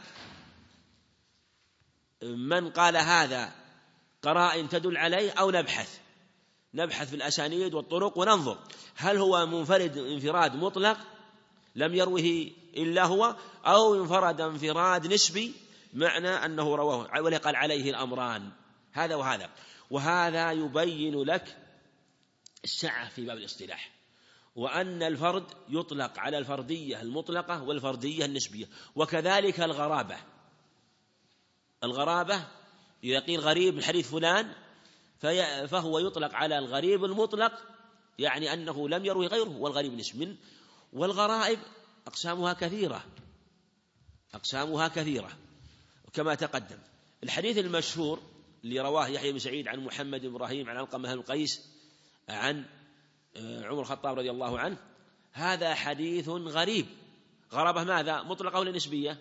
من قال هذا قرائن تدل عليه، أو نبحث نبحث في الأسانيد والطرق وننظر هل هو منفرد انفراد مطلق لم يروه إلا هو، أو انفرد انفراد نسبي معنى أنه رواه، ولا قال عليه الأمران هذا وهذا. وهذا يبين لك السعة في باب الاصطلاح، وأن الفرد يطلق على الفردية المطلقة والفردية النسبية، وكذلك الغرابة. الغرابة إذا قيل غريب من حديث فلان فهو يطلق على الغريب المطلق، يعني أنه لم يروي غيره، والغريب نسبي. والغرائب أقسامها كثيرة أقسامها كثيرة كما تقدم. الحديث المشهور اللي رواه يحيى بن سعيد عن محمد بن إبراهيم عن علقمة بن قيس عن عمر الخطاب رضي الله عنه، هذا حديث غريب. غرابة ماذا؟ مطلقة ولا نسبية؟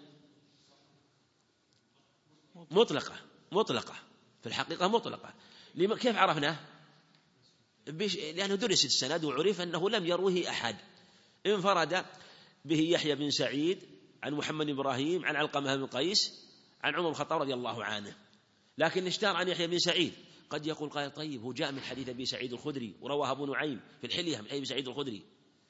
مطلقة مطلقة في الحقيقة مطلقة. كيف عرفناه؟ لأنه درس السند وعرف أنه لم يروه أحد. انفرد به يحيى بن سعيد عن محمد بن إبراهيم عن علقمة بن قيس عن عمر الخطاب رضي الله عنه، لكن اشتهر عن يحيى بن سعيد. قد يقول قال طيب هو جاء من حديث أبي سعيد الخدري ورواه أبو نعيم في الحلية من حديث أبي سعيد الخدري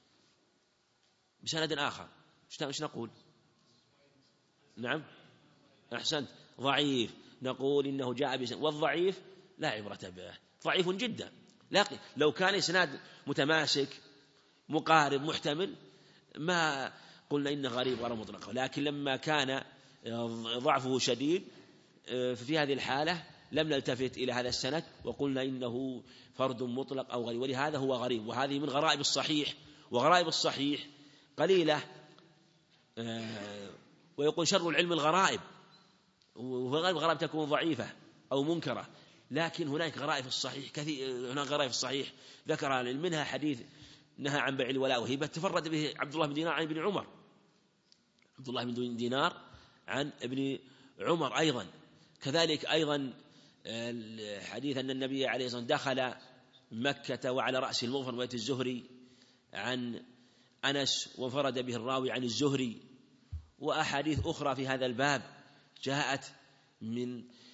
بسند آخر، ايش نقول؟ نعم أحسنت، ضعيف. نقول إنه جاء بسند، والضعيف لا عبرة به، ضعيف جدا. لكن لو كان إسناد متماسك مقارب محتمل ما قلنا إنه غريب غير مطلق. لكن لما كان ضعفه شديد في هذه الحالة لم نلتفت إلى هذا السند وقلنا إنه فرد مطلق أو غريب، ولهذا هو غريب. وهذه من غرائب الصحيح، وغرائب الصحيح قليلة، ويقول شر العلم الغرائب، وغالب الغرائب تكون ضعيفة أو منكرة. لكن هناك غرائب الصحيح كثير، هناك غرائب الصحيح ذكر منها حديث نهى عن بيع الولاء وهبة تفرد به عبد الله بن دينار عن ابن عمر، عبد الله بن دينار عن ابن عمر أيضا. كذلك أيضا الحديث أن النبي عليه الصلاة والسلام دخل مكة وعلى رأس المغفر رواية الزهري عن أنس وانفرد به الراوي عن الزهري. وأحاديث أخرى في هذا الباب جاءت من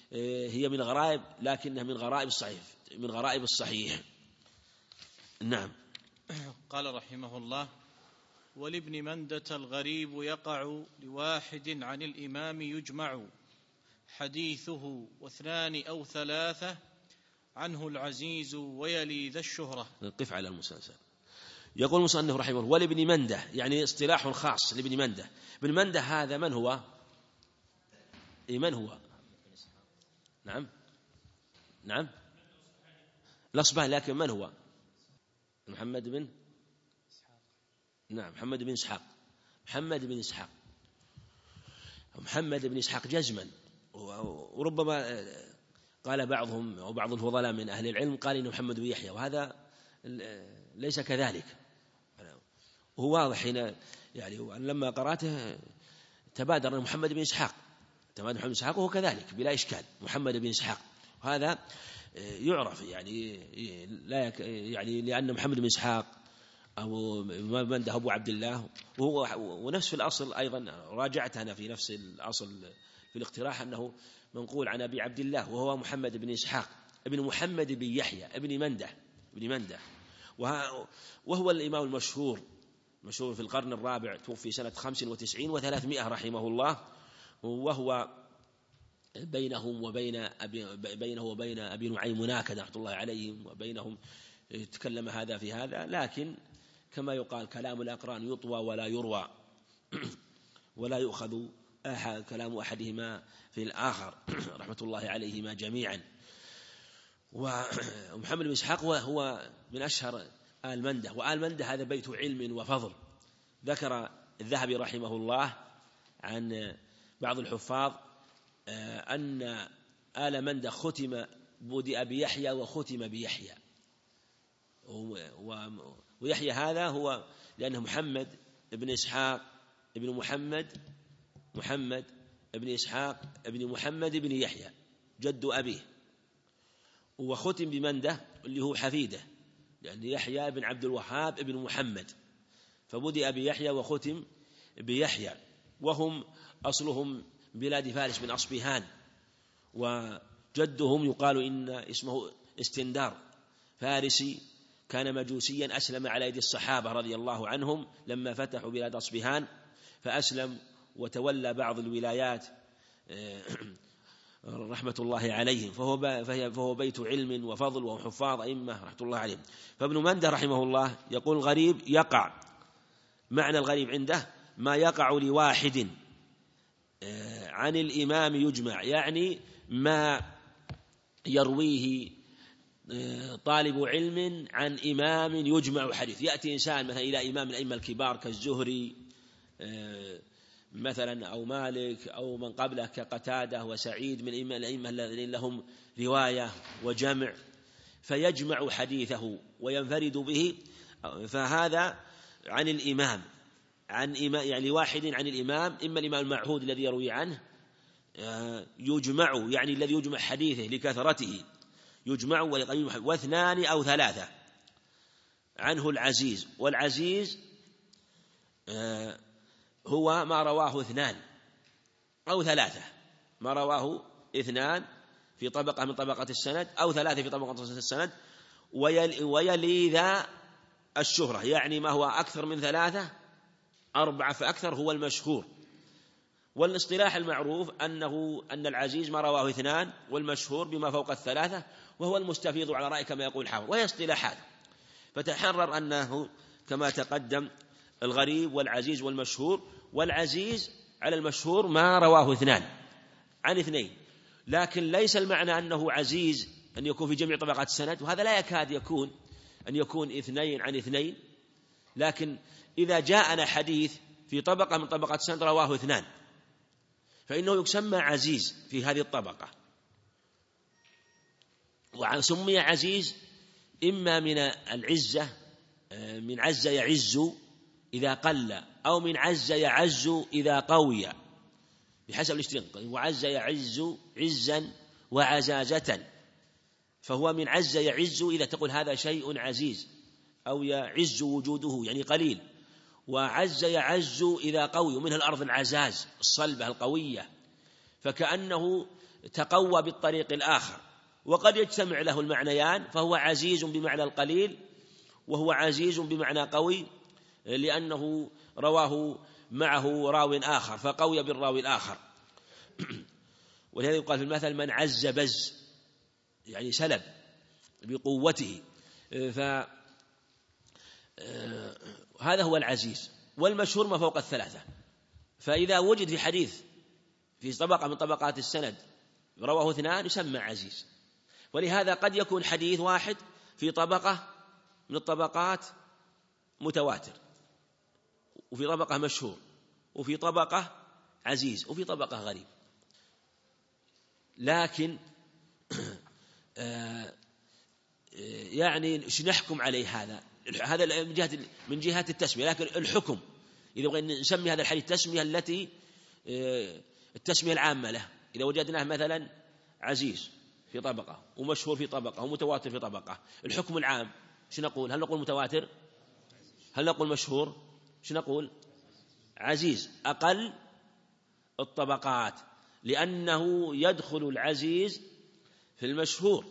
هي من غرائب لكنها من غرائب الصحيح من غرائب الصحيح. نعم. قال رحمه الله: ولابن مندة الغريب يقع لواحد عن الإمام يجمع حديثه واثنان أو ثلاثة عنه العزيز ويلي ذا الشهرة. نقف على المسلسل. يقول المصنف رحمه الله: ولابن مندة، يعني اصطلاح خاص لابن مندة. ابن مندة هذا من هو؟ من هو؟ نعم نعم الأصبهاني، لكن من هو؟ محمد بن نعم محمد بن إسحاق محمد بن إسحاق محمد بن إسحاق جزما. وربما قال بعضهم أو بعض الفضلاء من أهل العلم قال إنه محمد بن يحيى، وهذا ليس كذلك. وهو واضح هنا، يعني لما قرأته تبادر محمد بن إسحاق تبادر محمد بن إسحاق، وهو كذلك بلا إشكال محمد بن إسحاق. وهذا يعرف يعني لا يعني لأن محمد بن إسحاق أو منده أبو عبد الله، وهو ونفس في الأصل أيضا راجعت أنا في نفس الأصل في الاقتراح أنه منقول عن أبي عبد الله وهو محمد بن إسحاق ابن محمد بن يحيى ابن منده ابن منده وهو الإمام المشهور مشهور في القرن الرابع، توفي سنة خمس وتسعين وثلاثمائة رحمه الله، وهو بينهم وبين أبي بينه وبين أبي نعيم مناكدة رحمة الله عليهم، وبينهم تكلم هذا في هذا، لكن كما يقال كلام الأقران يطوى ولا يروى ولا يؤخذ أحد كلام أحدهما في الآخر رحمة الله عليهما جميعا. ومحمد بن إسحاق هو من أشهر آل منده، وآل منده هذا بيت علم وفضل. ذكر الذهبي رحمه الله عن بعض الحفاظ أن آل منده ختم بدأ بيحيى وختم بيحيى، ويحيى هذا هو لأنه محمد بن إسحاق ابن محمد محمد ابن إسحاق ابن محمد بن يحيى جد أبيه، وختم بمنده اللي هو حفيده، لأن يحيى بن عبد الوهاب ابن محمد، فبدأ بيحيى وختم بيحيى، وهم أصلهم بلاد فارس من أصبهان، وجدهم يقال إن اسمه استندار فارسي كان مجوسيا أسلم على يد الصحابة رضي الله عنهم لما فتحوا بلاد أصبهان، فأسلم وتولى بعض الولايات رحمة الله عليهم، فهو, فهو بيت علم وفضل وحفاظ أئمة رحمة الله عليهم. فابن منده رحمه الله يقول الغريب يقع، معنى الغريب عنده ما يقع لواحد عن الإمام يجمع، يعني ما يرويه طالب علم عن إمام يجمع حديث. يأتي إنسان مثلا إلى إمام الأئمة الكبار كالزهري مثلا أو مالك أو من قبله كقتادة وسعيد من الأئمة الذين لهم رواية وجمع، فيجمع حديثه وينفرد به، فهذا عن الإمام عن إمام يعني واحد عن الإمام، إما الإمام المعهود الذي يروي عنه يجمع يعني الذي يجمع حديثه لكثرته يجمع، واثنان أو ثلاثة عنه العزيز. والعزيز هو ما رواه اثنان أو ثلاثة، ما رواه اثنان في طبقة من طبقات السند أو ثلاثة في طبقة السند، ويلي ذا الشهرة، يعني ما هو أكثر من ثلاثة أربعة فأكثر هو المشهور. والاصطلاح المعروف أنه أن العزيز ما رواه اثنان، والمشهور بما فوق الثلاثة، وهو المستفيض على رأي كما يقول حافظ. وهي اصطلاحات، فتحرر أنه كما تقدم الغريب والعزيز والمشهور، والعزيز على المشهور ما رواه اثنان عن اثنين، لكن ليس المعنى أنه عزيز أن يكون في جميع طبقات السند، وهذا لا يكاد يكون أن يكون اثنين عن اثنين، لكن إذا جاءنا حديث في طبقة من طبقات السند رواه اثنان فإنه يسمى عزيز في هذه الطبقة. وسمي عزيز إما من العزة، من عز يعز إذا قل، أو من عز يعز إذا قوي، بحسب الاشتقاق. وعز يعز عزا وعزازة، فهو من عز يعز إذا تقول هذا شيء عزيز، أو يعز وجوده يعني قليل. وعز يعز إذا قوي، ومنها الأرض العزاز الصلبة القوية، فكأنه تقوى بالطريق الآخر، وقد يجتمع له المعنيان، فهو عزيز بمعنى القليل وهو عزيز بمعنى قوي، لأنه رواه معه راو آخر فقوي بالراوي الآخر. ولهذا يقال في المثل: من عز بز، يعني سلب بقوته. فهذا هو العزيز. والمشهور ما فوق الثلاثة، فإذا وجد في حديث في طبقة من طبقات السند رواه اثنان يسمى عزيز. ولهذا قد يكون حديث واحد في طبقة من الطبقات متواتر، وفي طبقة مشهور، وفي طبقة عزيز، وفي طبقة غريب. لكن يعني نحكم عليه هذا هذا من جهة من جهة التسمية. لكن الحكم إذا بغينا نسمي هذا الحديث التسمية التي التسمية العامة له، إذا وجدناه مثلا عزيز في طبقة ومشهور في طبقة ومتواتر في طبقة، الحكم العام شو نقول؟ هل نقول متواتر؟ هل نقول مشهور؟ شو نقول؟ عزيز أقل الطبقات، لأنه يدخل العزيز في المشهور،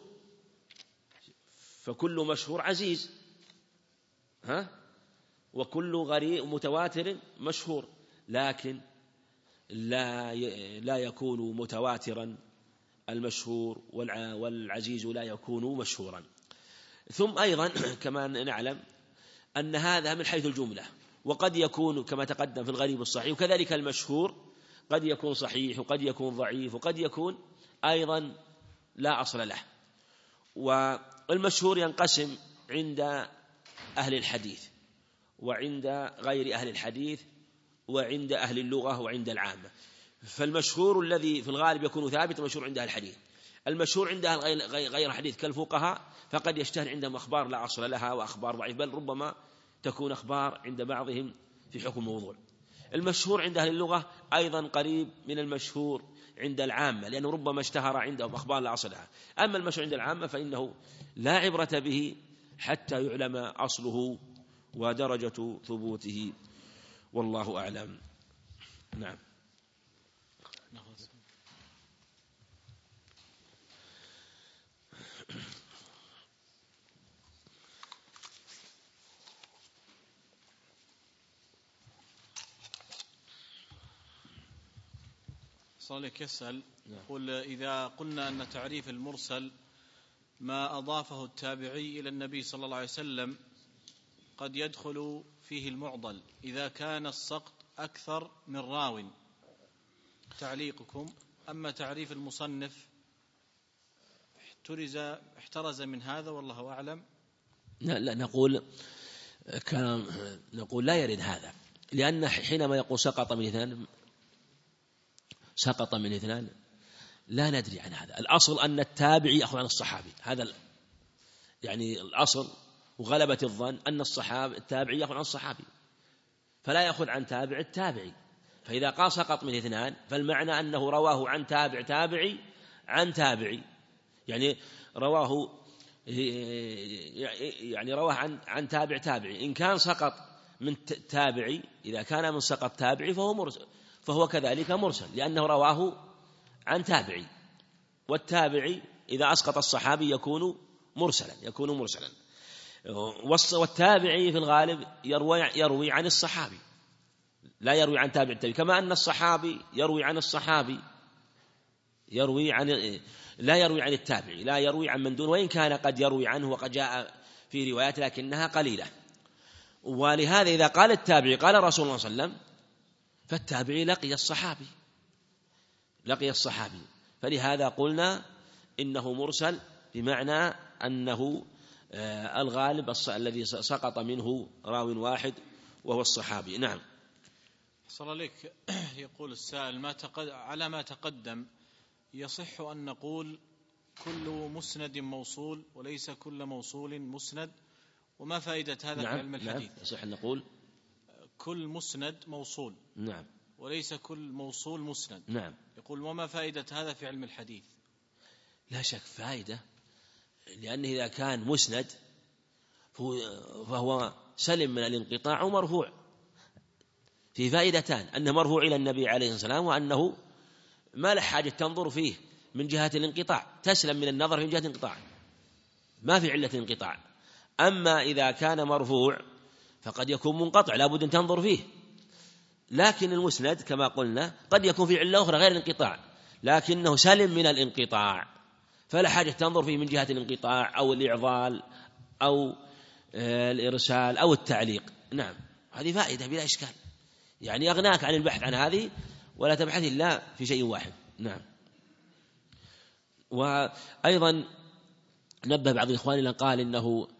فكل مشهور عزيز، ها؟ وكل غريب متواتر مشهور، لكن لا لا يكون متواترا المشهور، والعزيز لا يكون مشهورا. ثم أيضا كما نعلم أن هذا من حيث الجملة، وقد يكون كما تقدم في الغريب الصحيح، وكذلك المشهور قد يكون صحيح وقد يكون ضعيف وقد يكون أيضا لا أصل له. والمشهور ينقسم عند أهل الحديث وعند غير أهل الحديث وعند أهل اللغة وعند العامة. فالمشهور الذي في الغالب يكون ثابت مشهور عند أهل الحديث. المشهور عند أهل غير الحديث كالفقهاء فقد يشتهر عندهم أخبار لا أصل لها وأخبار ضعيف، بل ربما تكون أخبار عند بعضهم في حكم موضوع. المشهور عند أهل اللغة أيضا قريب من المشهور عند العامة، لأنه ربما اشتهر عندهم أخبار لا أصل لها. أما المشهور عند العامة فإنه لا عبرة به حتى يعلم أصله ودرجة ثبوته، والله أعلم. نعم. صالح يسأل يقول: إذا قلنا أن تعريف المرسل ما أضافه التابعي إلى النبي صلى الله عليه وسلم قد يدخل فيه المعضل إذا كان السقط أكثر من راو، تعليقكم؟ أما تعريف المصنف احترز احترز من هذا والله أعلم. لا لا نقول كان نقول لا يرد هذا، لأن حينما يقول سقط من اثنان سقط من اثنان لا ندري عن هذا. الأصل أن التابعي يأخذ عن الصحابي، هذا يعني الأصل، وغلبة الظن أن الصحابي التابعي يأخذ عن الصحابي فلا يأخذ عن تابع التابعي. فإذا قال سقط من اثنان فالمعنى أنه رواه عن تابع تابعي عن تابعي، يعني رواه يعني رواه عن عن تابع تابعي. إن كان سقط من تابعي، إذا كان من سقط تابعي فهو مرسل، فهو كذلك مرسل لأنه رواه عن تابعي، والتابعي إذا أسقط الصحابي يكون مرسلا يكون مرسلا والتابعي في الغالب يروي يروي عن الصحابي لا يروي عن تابع التابعي، كما أن الصحابي يروي عن الصحابي يروي عن لا يروي عن التابعي، لا يروي عن من دون، وإن كان قد يروي عنه وقد جاء في روايات لكنها قليلة. ولهذا إذا قال التابعي قال رسول الله صلى الله عليه وسلم فالتابعي لقي الصحابي لقي الصحابي فلهذا قلنا إنه مرسل، بمعنى أنه الغالب الذي سقط منه راو واحد وهو الصحابي. نعم. صلى عليك. يقول السائل: ما تقد... على ما تقدم يصح أن نقول كل مسند موصول وليس كل موصول مسند؟ وما فائدة هذا؟ نعم. في علم الحديث نعم. يصح أن نقول كل مسند موصول نعم وليس كل موصول مسند. نعم. يقول: وما فائدة هذا في علم الحديث؟ لا شك فائدة، لأنه إذا كان مسند فهو سلم من الانقطاع ومرفوع. في فائدتان: أنه مرفوع إلى النبي عليه الصلاة والسلام، وأنه ما له حاجة تنظر فيه من جهة الانقطاع، تسلم من النظر من جهة الانقطاع، ما في علة انقطاع. أما إذا كان مرفوع فقد يكون منقطع لا بد أن تنظر فيه، لكن المسند كما قلنا قد يكون في علة أخرى غير الانقطاع لكنه سلم من الانقطاع، فلا حاجة تنظر فيه من جهة الانقطاع أو الإعضال أو الإرسال أو التعليق. نعم، هذه فائدة بلا إشكال، يعني أغناك عن البحث عن هذه ولا تبحث إلا في شيء واحد. نعم. وأيضا نبه بعض إخواننا قال إنه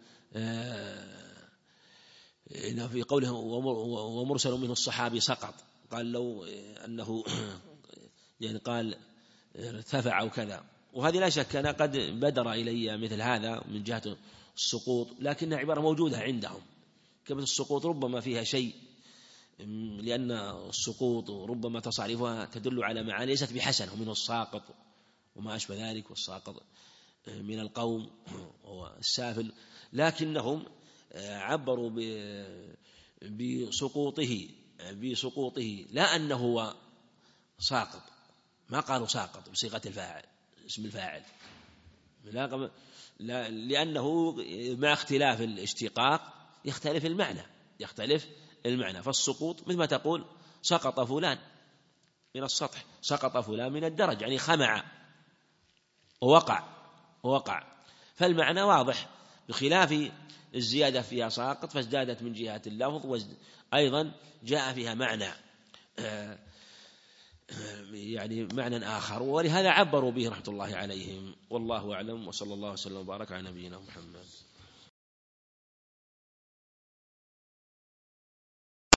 إنه في قوله ومرسل منه الصحابي سقط، قال لو أنه يعني قال ارتفع أو كذا، وهذه لا شك أنا قد بدر إلي مثل هذا من جهة السقوط، لكنها عبارة موجودة عندهم كما السقوط ربما فيها شيء، لأن السقوط ربما تصاريفها تدل على معاني ليست بحسنة، ومنه الساقط وما أشبه ذلك، والساقط من القوم والسافل، لكنهم عبروا بسقوطه بسقوطه لا أنه هو ساقط، ما قالوا ساقط بصيغة الفاعل اسم الفاعل، لأنه مع اختلاف الاشتقاق يختلف المعنى يختلف المعنى فالسقوط مثل ما تقول سقط فلان من السطح، سقط فلان من الدرج، يعني خمع ووقع ووقع فالمعنى واضح، بخلاف الزيادة فيها ساقط فازدادت من جهة اللفظ، وأيضا جاء فيها معنى يعني معنى آخر، ولهذا عبروا به رحمة الله عليهم. والله أعلم، وصلى الله وسلم وبارك على نبينا محمد.